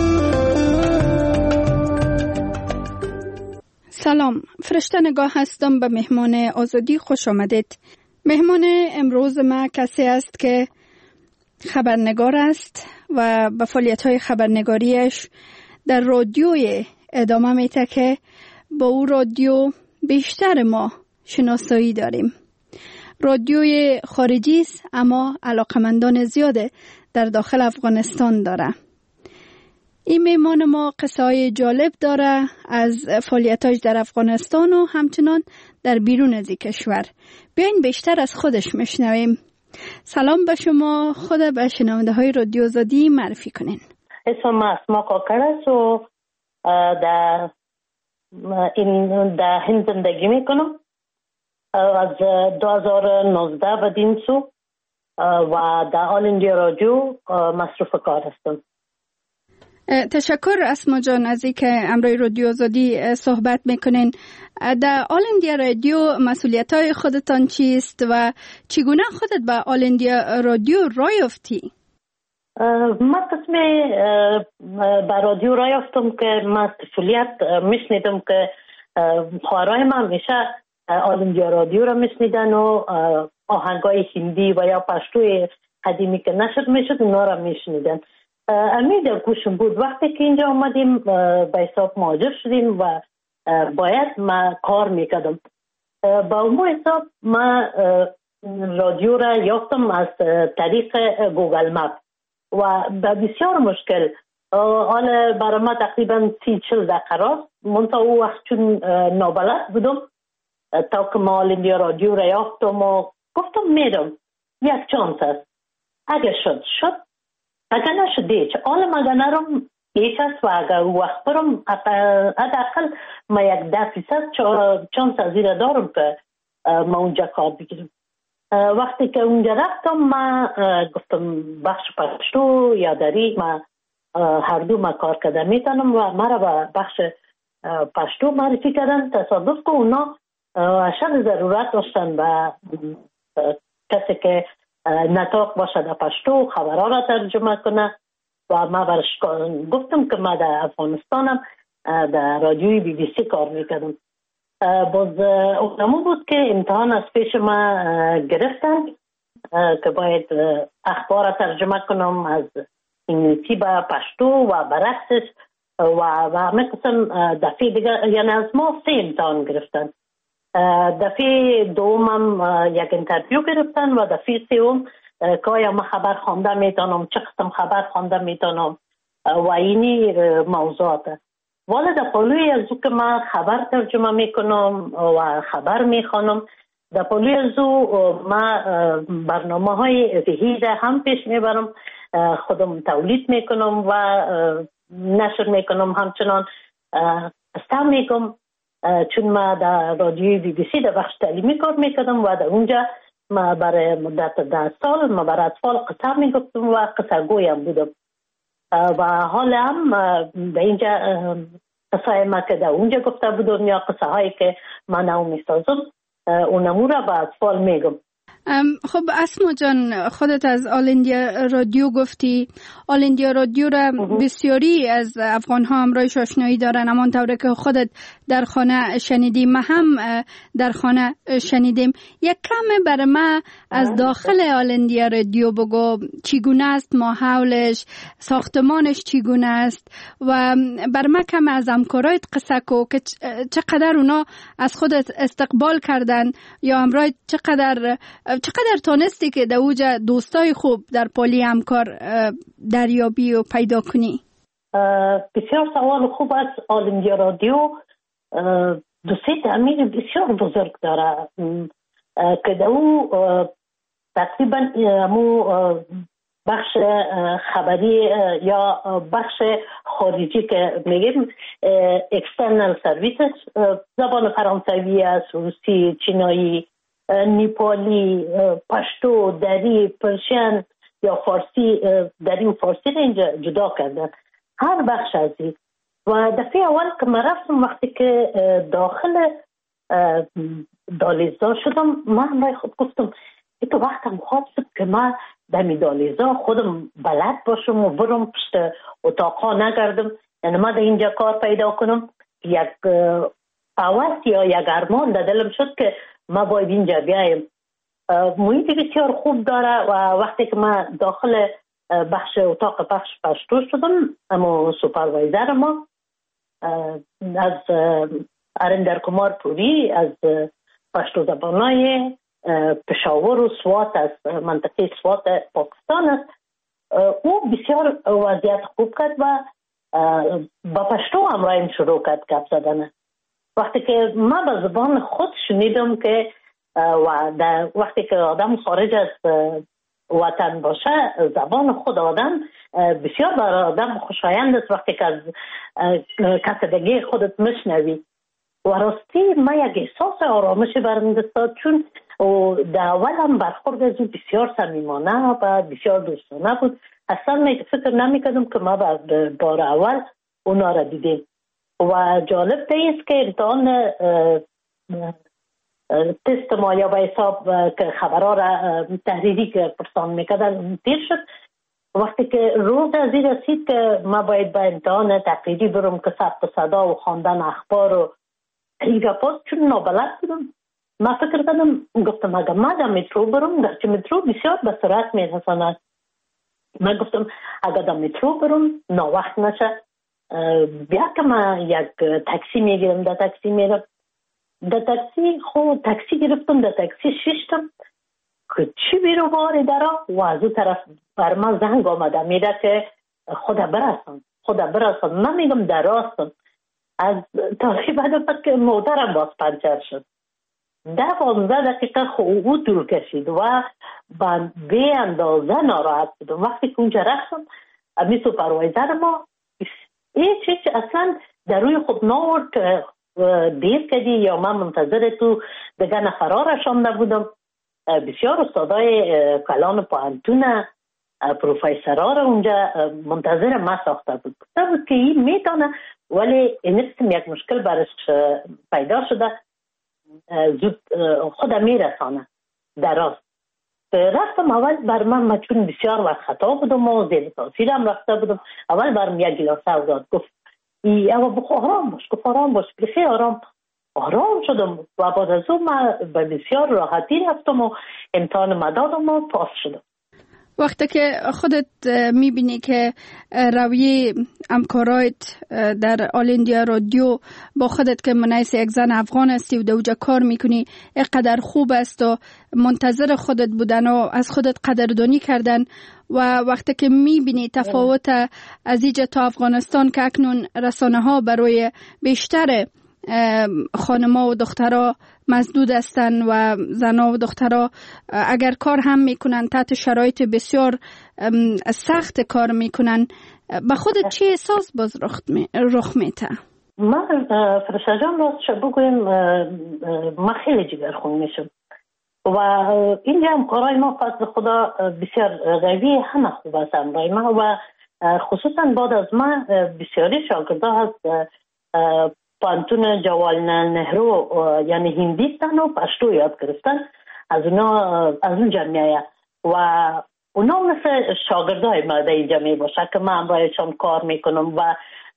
سلام، فرشته نگاه هستم. به مهمان آزادی خوش آمدید. مهمان امروز ما کسی است که خبرنگار است و به فعالیت‌های خبرنگاریش در رادیوی ادامه میده که با او رادیو بیشتر ما شناسایی داریم. رادیوی خارجی است اما علاقمندان زیاده در داخل افغانستان داره. این میمان ما قصه‌های جالب داره از فعالیتاش در افغانستان و همچنان در بیرون از این کشور. بیاین بیشتر از خودش میشنویم. سلام به شما، خود به شنونده های رادیو آزادی معرفی کنین. اسم اسما کاکر است و در این در هند زندگی میکنم. از دو هزار و نوزده بدین سو و در آل اندیا رادیو مصروف کار هستم. تشکر اسما جان از اینکه امروی رادیو آزادی صحبت میکنین. در آل اندیا رادیو مسئولیت‌های خودتان چیست و چگونه خودت به آل اندیا رادیو راه یافتی؟ من قسم به رادیو راه یافتم که من طفولیت میشنیدم که خواهرای من میشه آل اندیا رادیو را میشنیدن و آهنگای هندی و یا پشتوی قدیمی که نشد میشد اونا را میشنیدن. امید گوشم بود. وقتی که اینجا آمدیم به حساب مهاجر شدیم و باید ما کار میکردم. با اون حساب ما رادیو را یافتم از طریق گوگل مپ و به بسیار مشکل. حالا برای ما تقریبا سی چل دقیقه راست منطقه او وقت چون نابلد بودم تا که ما اندیا رادیو را یافتم و گفتم میرم یک چانس است. اگه شد شد، اگر نشد هیچ. حالا مگه نرم هیچ است و اگر وقت برم حداقل ما یک ده فیصد چانس از این دارم که ما اونجا کار بگیرم. وقتی که اونجا رفتم ما گفتم بخش پشتو یا دری ما هر دو ما کار کردم میتونم و ما را به بخش پشتو معرفی کردن. تصادف که اونا اشد ضرورت داشتن و کسی که نطاق باشه در پشتو خبرها را ترجمه کنه و ما برش گفتم که ما در افغانستانم در رادیوی بی بی سی کار میکردم. باز اونمو بود که امتحان از پیش ما گرفتن که باید اخبار را ترجمه کنم از انگلیسی به پشتو و برعکسش و و همه قسم دفعه دیگه یعنی از ما سه امتحان گرفتن. دفعه دومم یک انترویو گرفتن و دفعه سوم که آیا ما خبر خوانده میتونم، چه قسم خبر خوانده میتونم و اینی موضوعات. ولی در پلوی از او که من خبر ترجمه میکنم و خبر میخوانم، در پلوی از او من برنامه های ویژه هم پیش میبرم، خودم تولید میکنم و نشر میکنم. همچنان قصه میگم چون ما در رادیوی بی بی سی در بخش تعلیمی کار میکردم و در اونجا ما برای مدت ده سال ما برای اطفال قصه میگفتم و قصه گویم بودم و حالا هم به اینجا قصه ما که در اونجا گفته بودم یا قصه هایی که من نو میسازم اونمو را به اطفال میگم. خب اسما جان، خودت از آل اندیا رادیو گفتی. آل اندیا رادیو را بسیاری از افغان ها همراهش آشنایی دارن، همانطور که خودت در خانه شنیدیم، ما هم در خانه شنیدیم. یک کم برای ما از داخل آل اندیا رادیو بگو، چگونه است ماحولش، ساختمانش چگونه است و بر ما کم از همکارایت قصه کو که چقدر اونا از خودت استقبال کردن یا همراه چقدر چقدر تانستی که در اوجا دوستای خوب در پالی همکار دریابی و پیدا کنی؟ بسیار سوال خوب است. آل اندیا رادیو دوستی تعمیر بسیار بزرگ داره که در او تقریبا همو بخش خبری یا بخش خارجی که میگیم اکسترنال سرویسز، زبان فرانسوی است، روسی، چینایی، نیپالی، پشتو، دری، پرشین یا فارسی، دری و فارسی را اینجا جدا کردن، هر بخش از این. و دفعه اول که من رفتم وقتی که داخل دالیزا شدم، من برای خود گفتم ای تو وقتم خواهد شد که من در می دالیزا خودم بلد باشم و برم پشت اتاقا نگردم، یعنی من در اینجا کار پیدا کنم. یک اول یا یک ارمان در دلم شد که ما باید اینجا بیایم. محیط بسیار خوب داره و وقتی که من داخل بخش اتاق بخش پشتو شدم، اما سوپروایزر ما از ارندر کمار پوری از پشتو زبانای پشاور و سوات از منطقه سوات پاکستان است، او بسیار وضعیت خوب کرد و با پشتو همراهیم شروع کرد گپ زدن. وقتی که من به زبان خود شنیدم که و در وقتی که آدم خارج از وطن باشه، زبان خود آدم بسیار برای آدم خوشایند است وقتی که از کسدگی خودت مشنوی. و راستی من یک احساس آرامش برم دستاد، چون در اول هم برخورد از او بسیار صمیمانه و بسیار دوستانه بود. اصلا فکر نمی کردم که ما بار اول اونا را دیدیم. و جالب است که امتحان تست ما یا به حساب که خبرها را تحریری که پرسان میکردن تیر شد. وقتی که روز از این رسید که ما باید به امتحان تقریری برم که ثبت صدا و خواندن اخبار و این گپات، چون نابلد بودم ما فکر کردم، گفتم اگر ما در مترو برم، در چه مترو بسیار به سرعت میرساند، من گفتم اگر در مترو برم ناوقت نشه، بیا که من یک تاکسی میگیرم، در تاکسی میرم. در تاکسی خود تاکسی گرفتم، در تاکسی ششتم که چی بیرو باری درا و از اون طرف بر من زنگ آمده میره که خدا برسان خدا برسان. من میگم در راستم. از تاکسی بعد که موترم باز پنچر شد. ده پانزده دقیقه خوب طول کشید و من به اندازه ناراحت بودم. وقتی که اونجا رفتم امی سوپروایزر ما هیچ هیچ اصلا در روی خود ناورد که دیر کردی یا من منتظر تو دیگه نفرها رشانده بودم. بسیار استادای کلان پوهنتون پروفیسرها را اونجا منتظر ما ساخته بود. گفته بود که این میتونه، ولی این قسم یک مشکل برش پیدا شده، زود خودم میرسانه در راست. رفتم اول بر من من چون بسیار وقت خطا بودم و زیر تاثیرم رفته بودم، اول برم یک گلاسه داد، گفت ای اما بخو آرام باش، گفت آرام باش، بخی آرام آرام شدم و بعد از اون من به بسیار راحتی رفتم و امتحان مدادم و پاس شدم. وقتی که خودت میبینی که رویه همکارایت در آل اندیا رادیو با خودت که منعیس یک زن افغان هستی و دوجا کار میکنی اینقدر خوب است و منتظر خودت بودن و از خودت قدردانی کردن، و وقتی که میبینی تفاوت از اینجا تا افغانستان که اکنون رسانه ها برای بیشتر خانما و دخترها مسدود هستن و زنها و دخترها اگر کار هم میکنن تحت شرایط بسیار سخت کار میکنن، به خودت چه احساس باز رخ میته؟ من فرشته جان راستش بگویم من خیلی جگرخون میشم و اینجا هم کارهای ما فضل خدا بسیار قوی همه خوب است امرای ما، و خصوصا بعد از ما بسیاری شاگرده هست پانتون جوالنال نهرو یعنی هندیستان و پشتو یاد گرفتن از اونا، از اون جمعیه و اونا مثل شاگردای ما در اینجا می باشه که من برایشان کار میکنم و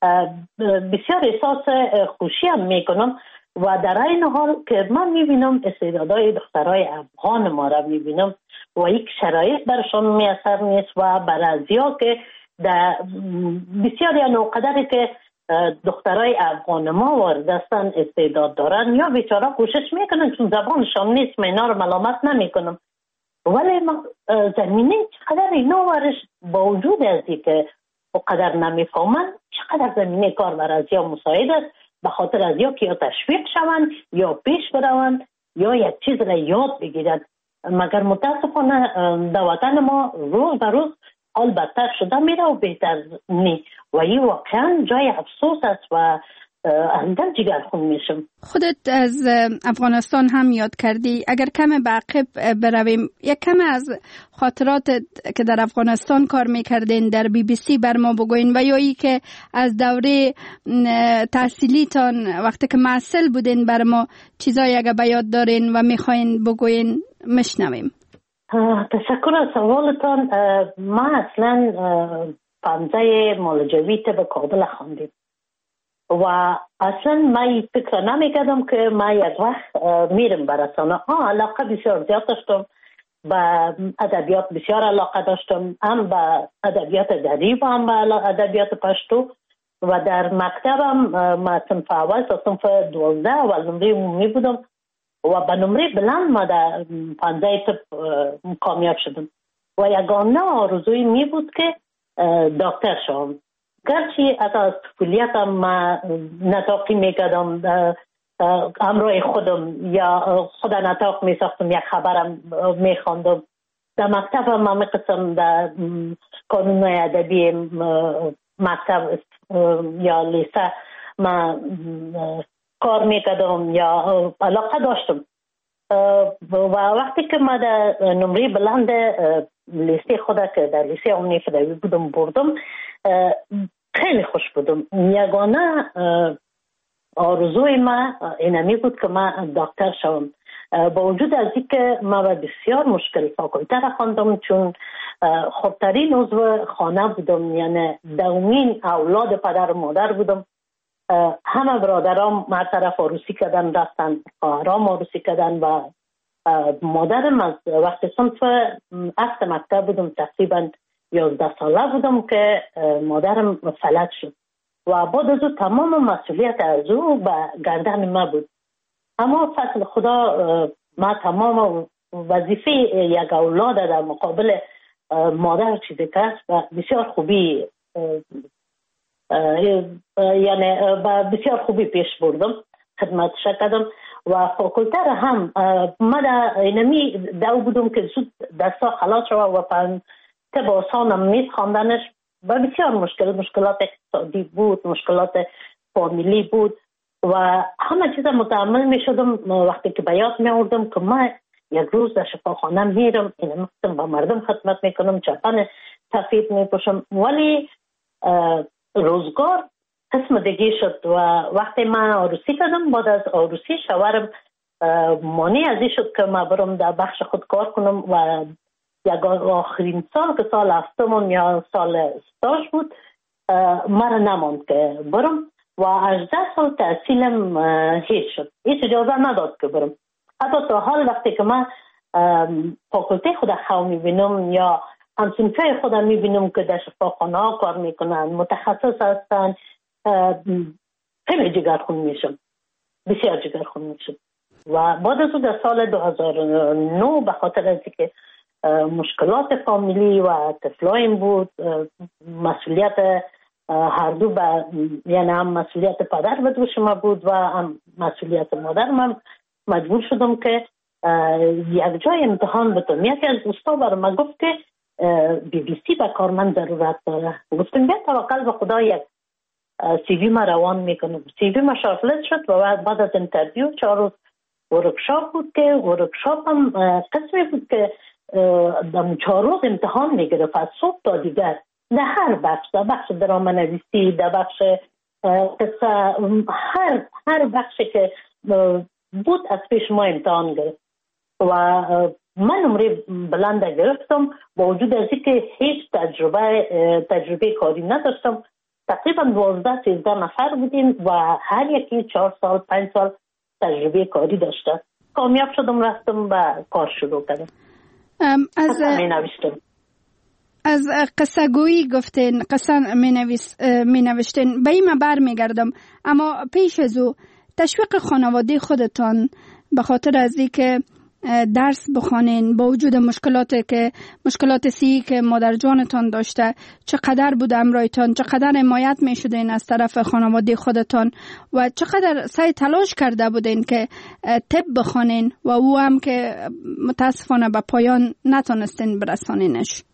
بسیار احساس خوشی هم میکنم و در این حال که من میبینم استعدادهای دخترای افغان ما را میبینم و یک شرایط برشان میسر نیست و برازیا که در بسیار یا نوقدری که دخترای افغان ما وارد هستن استعداد دارن یا بیچاره کوشش میکنن چون زبانشان نیست، من اینا رو ملامت نمیکنم، ولی زمینه چقدر اینا ورش با وجود ازی که قدر نمیفهمن چقدر زمینه کار برازیا مساعد است، به خاطر از یا که یا تشویق شوند یا پیش بروند یا یک چیز را یاد بگیرند. مگر متاسفانه در وطن ما روز به روز حال بدتر شده میره و بهتر نی و این واقعا جای افسوس است و اندر جگرخون میشم. خودت از افغانستان هم یاد کردی، اگر کم به عقب برویم یک کم از خاطرات که در افغانستان کار میکردین در بی بی سی بر ما بگوین و یا ای که از دوره تحصیلیتان وقتی که معسل بودین بر ما چیزایی اگر به یاد دارین و میخواین بگوین مشنویم. تشکر از سوالتان. ما اصلا پانزه مالجوی به کابل خواندیم و اصلا من فکر نمیکردم که من یک وقت میرم به رسانه. آه علاقه بسیار زیاد داشتم، به ادبیات بسیار علاقه داشتم، هم به ادبیات دری و هم به ادبیات پشتو و در مکتبم ما صنف اول تا صنف دوازده اول نمره عمومی بودم و به نمره بلند ما در پانزه تپ کامیاب شدم و یگانه آرزوی می بود که دکتر شوم. گرچه از طفولیتم ما نطاقی میکردم همراه خودم یا خود نطاق میساختم، یک خبرم میخواندم در مکتبم ما میقسم در کانون ادبی مکتب یا لیسه ما کار میکردم یا علاقه داشتم و وقتی که ما در نمره بلند لیسه خود که در لیسه عمومی فدایی بودم بردم خیلی خوش بودم. یگانه آرزوی ما اینمی بود که من دکتر شوم، با وجود از اینکه ما بسیار مشکل فاکولته را خواندم چون خودترین عضو خانه بودم، یعنی دومین اولاد پدر و مادر بودم. همه برادرام ما طرف عروسی کردن رفتن، خواهرام عروسی کردن و مادرم از وقتی صنف هفت مکتب بودم تقریبا یازده ساله بودم که مادرم فلج شد و بعد از او تمام مسئولیت از او به گردن ما بود. اما فضل خدا ما تمام وظیفه یک اولاد در مقابل مادر چیزی که و بسیار خوبی یعنی با بسیار خوبی پیش بردم، خدمتش کردم و فاکولته را هم ما در اینمی دو بودم که زود دستا خلاص شد و پن طب آسانم نیست خواندنش و بسیار مشکل مشکلات اقتصادی بود، مشکلات فامیلی بود و همه چیز متحمل می شدم. وقتی که به یاد می آوردم که من یک روز در شفاخانه میرم، این مقصد با مردم خدمت میکنم، چپن سفید می پوشم، ولی روزگار قسم دیگه شد و وقتی من عروسی کردم بعد از عروسی شوهرم مانع ازی شد که من برم در بخش خود کار کنم و یک آخرین سال که سال هفتمون یا سال استاژ بود مرا نماند که برم و هجده سال تحصیلم هیچ شد، هیچ اجازه نداد که برم. حتی تا حال وقتی که من فاکولته خود خواه میبینم یا همسنفه خودم میبینم که در شفاخانه ها کار میکنن، متخصص هستن. خیلی جگرخون میشم، بسیار جگرخون میشم. و بعد از اون در سال دو هزار و نه به خاطر از که مشکلات فامیلی و طفلایم بود، مسئولیت هر دو با، یعنی هم مسئولیت پدر به دوش ما بود و هم مسئولیت مادر. من مجبور شدم که یک جای امتحان بتونم. یکی از دوستا برای من گفت که بی بی سی به کار من ضرورت داره. گفتم بیا توکل به خدا، یک سی وی ما روان میکنم. سی وی ما شارتلیست شد و بعد از انترویو چهار روز ورکشاپ بود که ورکشاپ هم قسمی بود که در چهار روز امتحان میگرفت از صبح تا دیگر، در هر بخش، در بخش درامه نویسی، در بخش قصه، هر هر بخشی که بود از پیش ما امتحان گرفت و من نمره بلند گرفتم با وجود از اینکه هیچ تجربه تجربه کاری نداشتم. تقریبا دوازده سیزده نفر بودیم و هر یکی چهار سال پنج سال تجربه کاری داشته. کامیاب شدم، رفتم و کار شروع کردم. از می نوشتم. از قصه گویی گفتین، قصه می, نویس، می نوشتین، به این بر می گردم. اما پیش از او تشویق خانواده خودتان به خاطر از این که درس بخوانین با وجود مشکلاتی که مشکلات سی که مادر جانتان داشته، چقدر بود امرایتان، چقدر حمایت می شدین از طرف خانواده خودتان و چقدر سعی تلاش کرده بودین که طب بخوانین و او هم که متاسفانه به پایان نتونستین برسانینش؟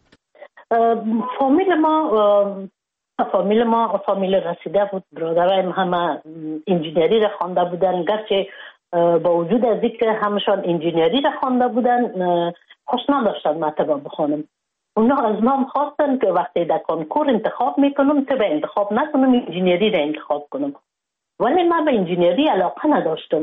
فامیل ما فامیل ما فامیل رسیده بود. برادرایم همه انجینری را خوانده بودن، گرچه با وجود از اینکه همشان انجینری را خوانده بودن خوش نداشتن مطلب بخونم. اونا از من خواستن که وقتی در کنکور انتخاب میکنم طب انتخاب نکنم، انجینری را انتخاب کنم. ولی من به انجینری علاقه نداشتم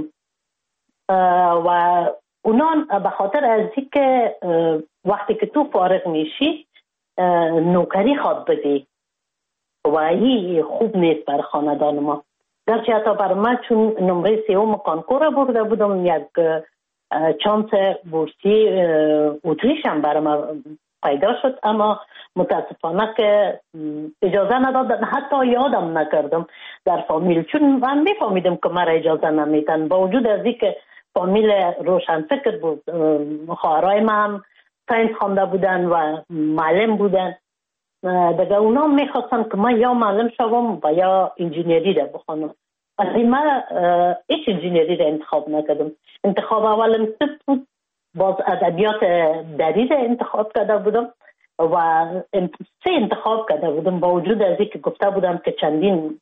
و اونا به خاطر از اینکه وقتی که تو فارغ میشی نوکری خواد بدی و این خوب نیست بر خاندان ما. گرچه حتی بر من چون نمره سیوم کانکور برده بودم، یک چانس بورسی اتریش هم بر من پیدا شد، اما متاسفانه که اجازه ندادن، حتی یادم نکردم در فامیل، چون من میفهمیدم که مرا اجازه نمیتن. با وجود از اینکه فامیل روشنفکر بود، خواهرای من هم ساینس خوانده بودن و معلم بودن، دیگه اونا میخواستن که من یا معلم شوم و یا انجینری را بخونم. ولی من هیچ انجینری را انتخاب نکردم. انتخاب اولم طب بود، باز ادبیات دری را انتخاب کرده بودم و سه انتخاب کرده بودم با وجود از اینکه گفته بودم که چندین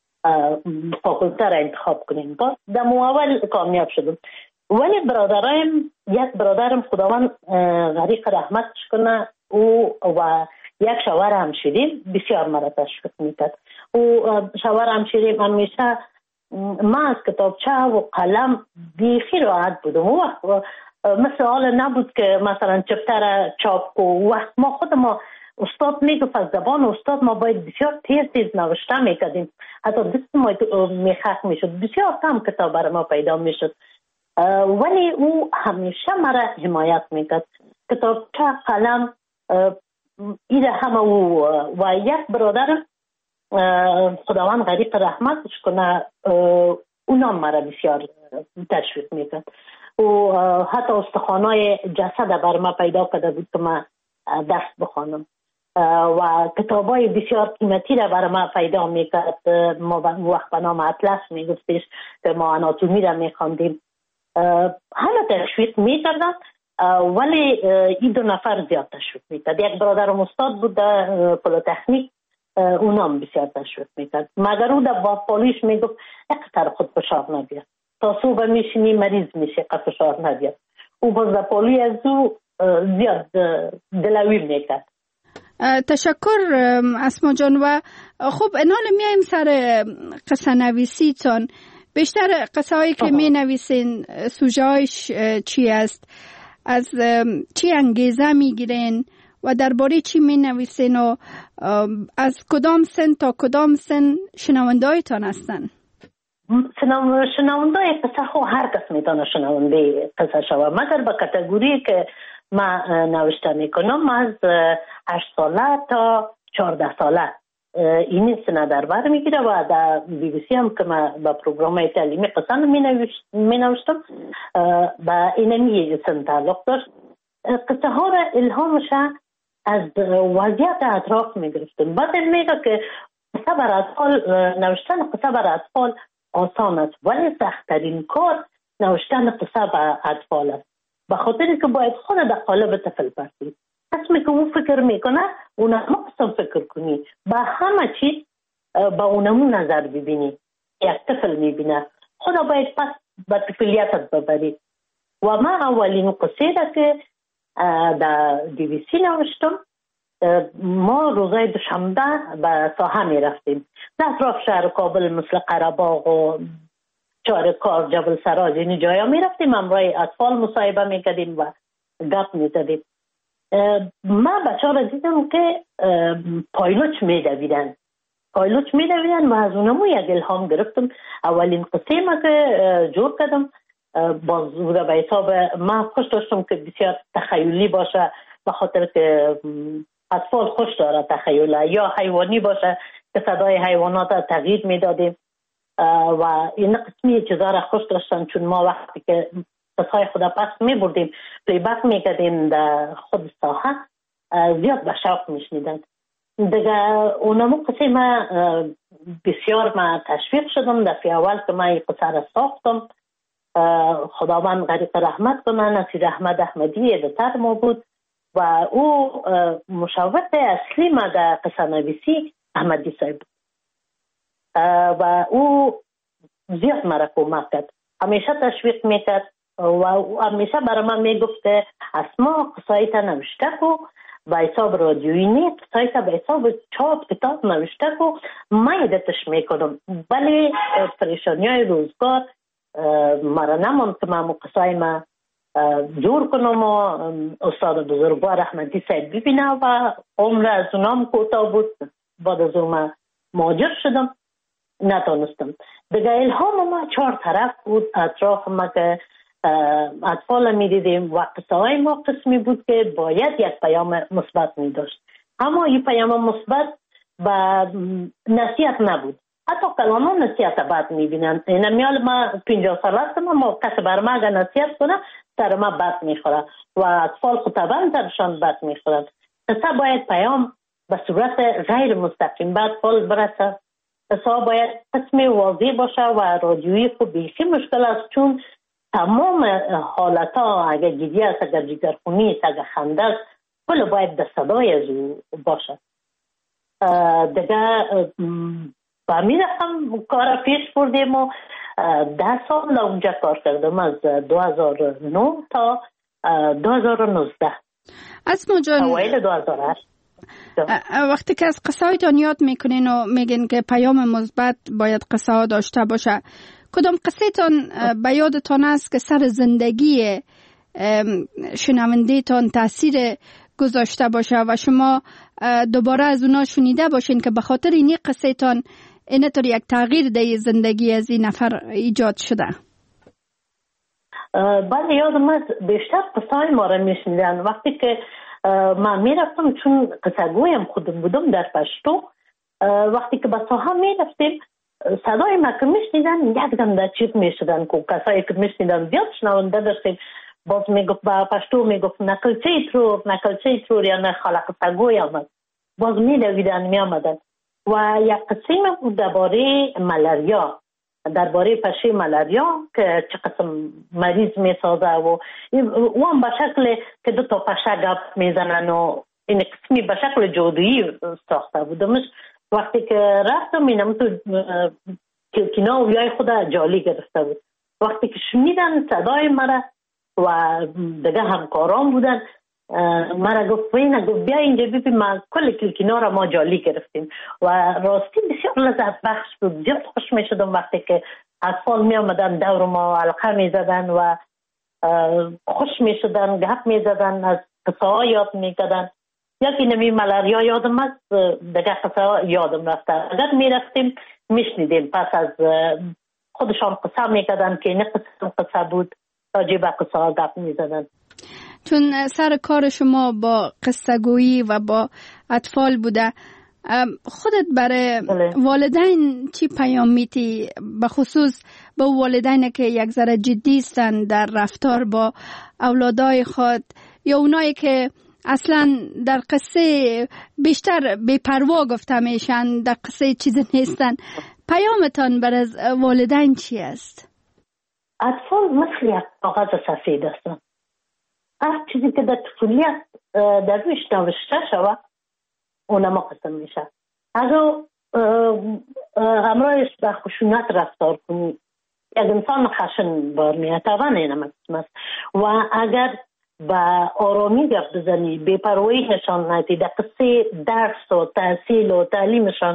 فاکولته را انتخاب کنیم. باز در اول کامیاب شدم. ولی برادرایم، یک برادرم خداوند غریق رحمتش کنه، او و یک شوهر همشیرین بسیار مرا تشویق میکرد. او شوهر همشیرین همیشه من از کتابچه و قلم بیخی راحت بودم. او وقت مثل حال نبود که مثلا چپتر چاپ کو. وقت ما خود ما استاد میگفت از زبان استاد ما باید بسیار تیز تیز نوشته میکردیم، حتی دست ما میخک میشد، بسیار کم کتاب برای ما پیدا میشد. ولی او همیشه مرا حمایت میکرد. کتابچه قلم ایده همه او و یک برادر خداوند غریق رحمتش کنه، اونا مرا بسیار تشویق میکرد. و حتی استخوانای جسد بر ما پیدا کرده بود که من درس بخوانم و کتابای بسیار قیمتی را بر ما پیدا میکرد. ما وقت به نام اطلس میگفتش که ما آناتومی را میخواندیم. همه تشویق میکردن، ولی این دو نفر زیاد تشویق میکرد. یک برادرم استاد بود در پلیتکنیک، اونام بسیار تشویق میکرد. مگر او در باپالیش میگفت اقتر خود فشار نبید، تا صبح میشینی مریض میشه که فشار نبید. او باز در پالی از او زیاد دلوی میکرد. تشکر اسما جان. و خب انال میایم سر قصه نویسی تان. بیشتر قصه هایی که می نویسین سوژه‌اش چی است؟ از چی انگیزه می گیرین و درباره چی می نویسین و از کدام سن تا کدام سن شنونده هایتان هستن؟ شنونده قصه خو هر کس میتونه شنونده قصه شوه، مگر به کاتگوری که ما نوشته میکنم از هشت ساله تا چهارده ساله این سنه در بر میگیره و در بی بی سی هم که من با پروگرام های تعلیمی قصه می نوشتم با اینمی سن تعلق داشت. قصه ها را الهامش از وضعیت اطراف می گرفتم. بعد میگه که قصه بر اطفال نوشتن قصه بر اطفال آسان است ولی سخت‌ترین کار نوشتن قصه بر اطفال است، به خاطر که باید خود در قالب طفل برسی. قسمی که اون فکر میکنه اونم قسم فکر کنی، با همه چیز با اونمون نظر ببینی. یک طفل میبینه خدا باید پس به طفلیتت ببری. و من اولین قصه را که در دی وی سی نوشتم، ما روزای دوشنبه به ساحه می رفتیم در اطراف شهر کابل مثل قره‌باغ و چارکار، جبل سراج، این جایا می رفتیم، همراه اطفال مصاحبه می کردیم و گپ می زدیم. من بچه ها را دیدم که پایلوچ می دویدن پایلوچ می دویدن و از اونمو یک الهام گرفتم. اولین قصه ما که جور کردم باز به حساب من خوش داشتم که بسیار تخیلی باشه، به خاطر که اطفال خوش داره تخیل، یا حیوانی باشه که صدای حیوانات تغییر میدادیم و این قسمی چیزا را خوش داشتن، چون ما وقتی که قصهای خدا پس می بردیم پلی بک می کردیم در خود ساحه زیاد به شوق می شنیدن دیگه. اونمو قصه ما بسیار ما تشویق شدم. دفعه اول که ما این قصه را ساختم، خداوند غریق رحمت کنه، نصیر احمد احمدی ادیتور ما بود و او مشاور اصلی ما در قصه نویسی احمدی صاحب بود و او زیاد مرا کمک کرد، همیشه تشویق میکرد و همیشه برای من میگفت اسما قصایت نوشته کو به حساب رادیویی نه، قصایت به حساب چاپ کتاب نوشته کو، من ادتش میکنم. ولی پریشانی های روزگار مرا نماند که من قصای ما جور کنم و استاد بزرگوار احمدی صاحب ببینه و عمر از اونام کوتاه بود. بعد از اون من مهاجر شدم، نتونستم دیگه. الهام ما چهار طرف بود اطراف ما که اطفال می دیدیم و قصه های ما قسمی بود که باید یک پیام مثبت می داشت، اما این پیام مثبت با نصیحت نبود. حتی کلامه نصیحت بد می بینن. این میال ما پینجا سال هستم، اما کسی بر ما اگر نصیحت کنه سر ما بد می خوره و اطفال خطبا سرشان بد می خورد. قصه باید پیام به صورت غیر مستقیم به اطفال برسه. قصه باید قسمی واضح باشه و رادیویی خوب بیشی مشکل است، چون تمام حالت ها اگر گریه است، اگر جگرخونی است، اگر خنده است، کل باید در صدای از او باشه. دیگه با می رفتم کار پیش بردیم و ده سال اونجا کار کردم، از دو هزار و نه تا دو هزار و نوزده. اسما جان، اوایل دو هزار و هشت. وقتی که از قصه هایتان یاد میکنین و میگین که پیام مثبت باید قصه ها داشته باشه، کدام قصه تان به یادتان است که سر زندگی شنونده تان تاثیر گذاشته باشه و شما دوباره از اونا شنیده باشین که به خاطر اینی قصه تان اینطور یک تغییر در زندگی از این نفر ایجاد شده؟ بله، یادم است بیشتر قصه های ما را میشنیدن. وقتی که من میرفتم، چون قصه گویم خودم بودم در پشتو، وقتی که به ساحه میرفتیم صدای ما که میشنیدن یک دم در چیز میشدن که کسایی که میشنیدن زیاد شنونده داشتیم. باز میگفت با پشتو میگفت نقلچه ترور نقلچه ترور یا نه خالق قصه گوی آمد، باز میدویدن میامدن. و یک قصه ما بود درباره ملاریا، درباره پشه ملاریا که چه قسم مریض میسازه و او هم به شکل که دو تا پشه گپ میزنن و این قسمی به شکل جادویی ساخته بودمش. وقتی که رفتم اینم تو کلکینا و بیای خود جالی گرفته بود. وقتی که شنیدن صدای مرا و دیگه همکاران بودن، مرا گفت وینه گفت بیا اینجا ببین ما کل کلکینا را ما جالی گرفتیم و راستی بسیار لذت بخش بود. زیاد خوش می شدم وقتی که اطفال می آمدن دور ما حلقه می زدن و خوش می شدن، گپ می زدن، از قصه ها یاد می کردن. یکی نمی ملاریا یادم است، دیگه قصه ها یادم رفته. اگر می رفتیم می شنیدیم، پس از خودشان قصه می کردن که این قصه قصه بود، راجع به قصه ها گپ می زدن. چون سر کار شما با قصه گویی و با اطفال بوده، خودت برای والدین چی پیام میتی، به خصوص به والدین که یک ذره جدی هستند در رفتار با اولادای خود یا اونایی که اصلا در قصه بیشتر بی‌پروا گفته میشن، در قصه چیزی نیستن، پیامتان برای والدین چی است؟ اطفال مثل یک کاغذ سفید هستند. هر چیزی که در طفولیت در رویش نوشته شود اونم قسم میشه. اگر همراهش به خشونت رفتار کنی، یک انسان خشن بار میاد، طبعا اینم قسم است. و اگر به آرامی گفت بزنی، بی‌پروایی نشان ندی، در قصه درس و تحصیل و تعلیمشان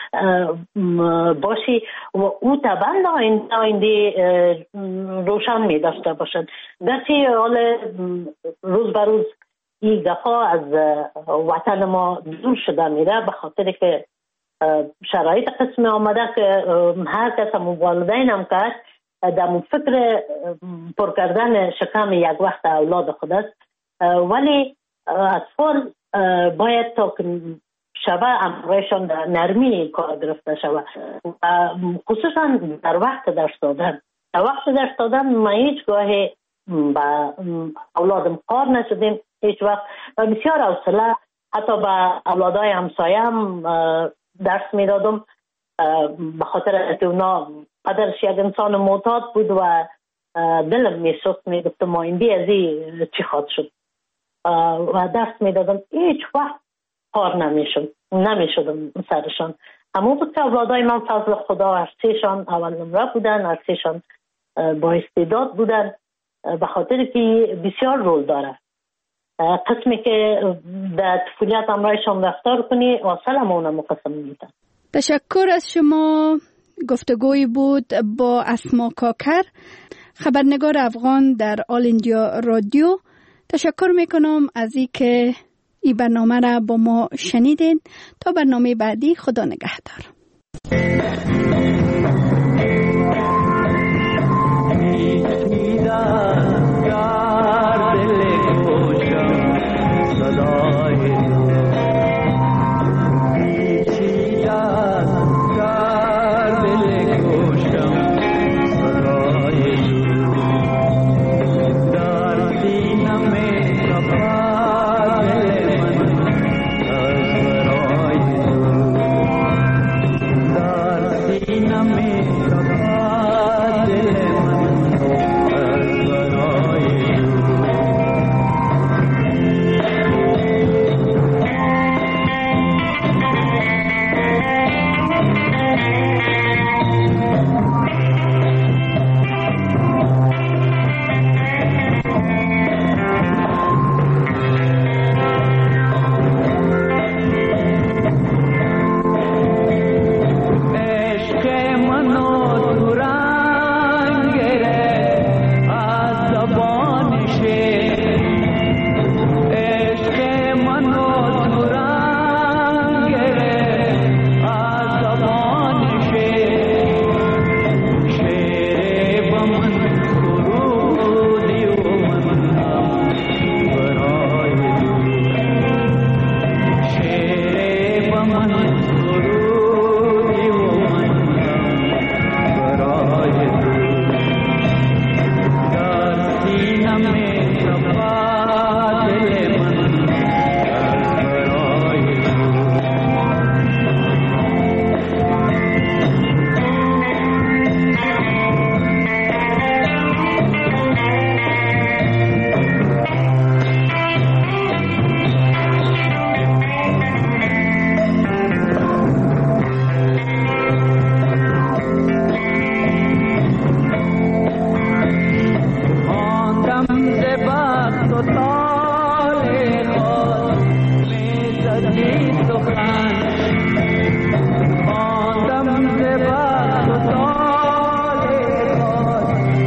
باشی و او طبعا آینده روشن می داشته باشد. گرچه حال روز به روز این دفعه از وطن ما دور شده میره به خاطر که شرایط قسم آمده که هر کس هم والدین هم کرد در فکر پر کردن شکم یک وقت اولاد خود است، ولی اطفال باید تا که شبه امرایشان در نرمی کار گرفته شود، خصوصا در وقت درس دادن. در وقت درس دادن ما هیچ گاهی با اولادم کار نشدیم، هیچ وقت بسیار حوصله حتی با اولادای همسایه هم درس می دادم، به خاطر که اونا قدرش یک انسان معتاد بود و دلم می سوخت، می گفتم آینده از این چی خواهد شد و درس می دادم. هیچ وقت کار نمی شد نمی شدم سرشان. همون بود که اولادای من فضل خدا هر سهشان اول نمره بودن، هر سهشان با استعداد بودن، به خاطر که بسیار رول داره. قسمی که در طفولیت همراهشان رفتار کنی اصلا همونه مقسم میدن. تشکر از شما. گفتگوی بود با اسما کاکر، خبرنگار افغان در آل اندیا رادیو. تشکر میکنم از این که این برنامه را با ما شنیدین. تا برنامه بعدی، خدا نگهدار.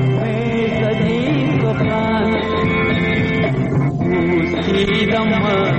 Freedom.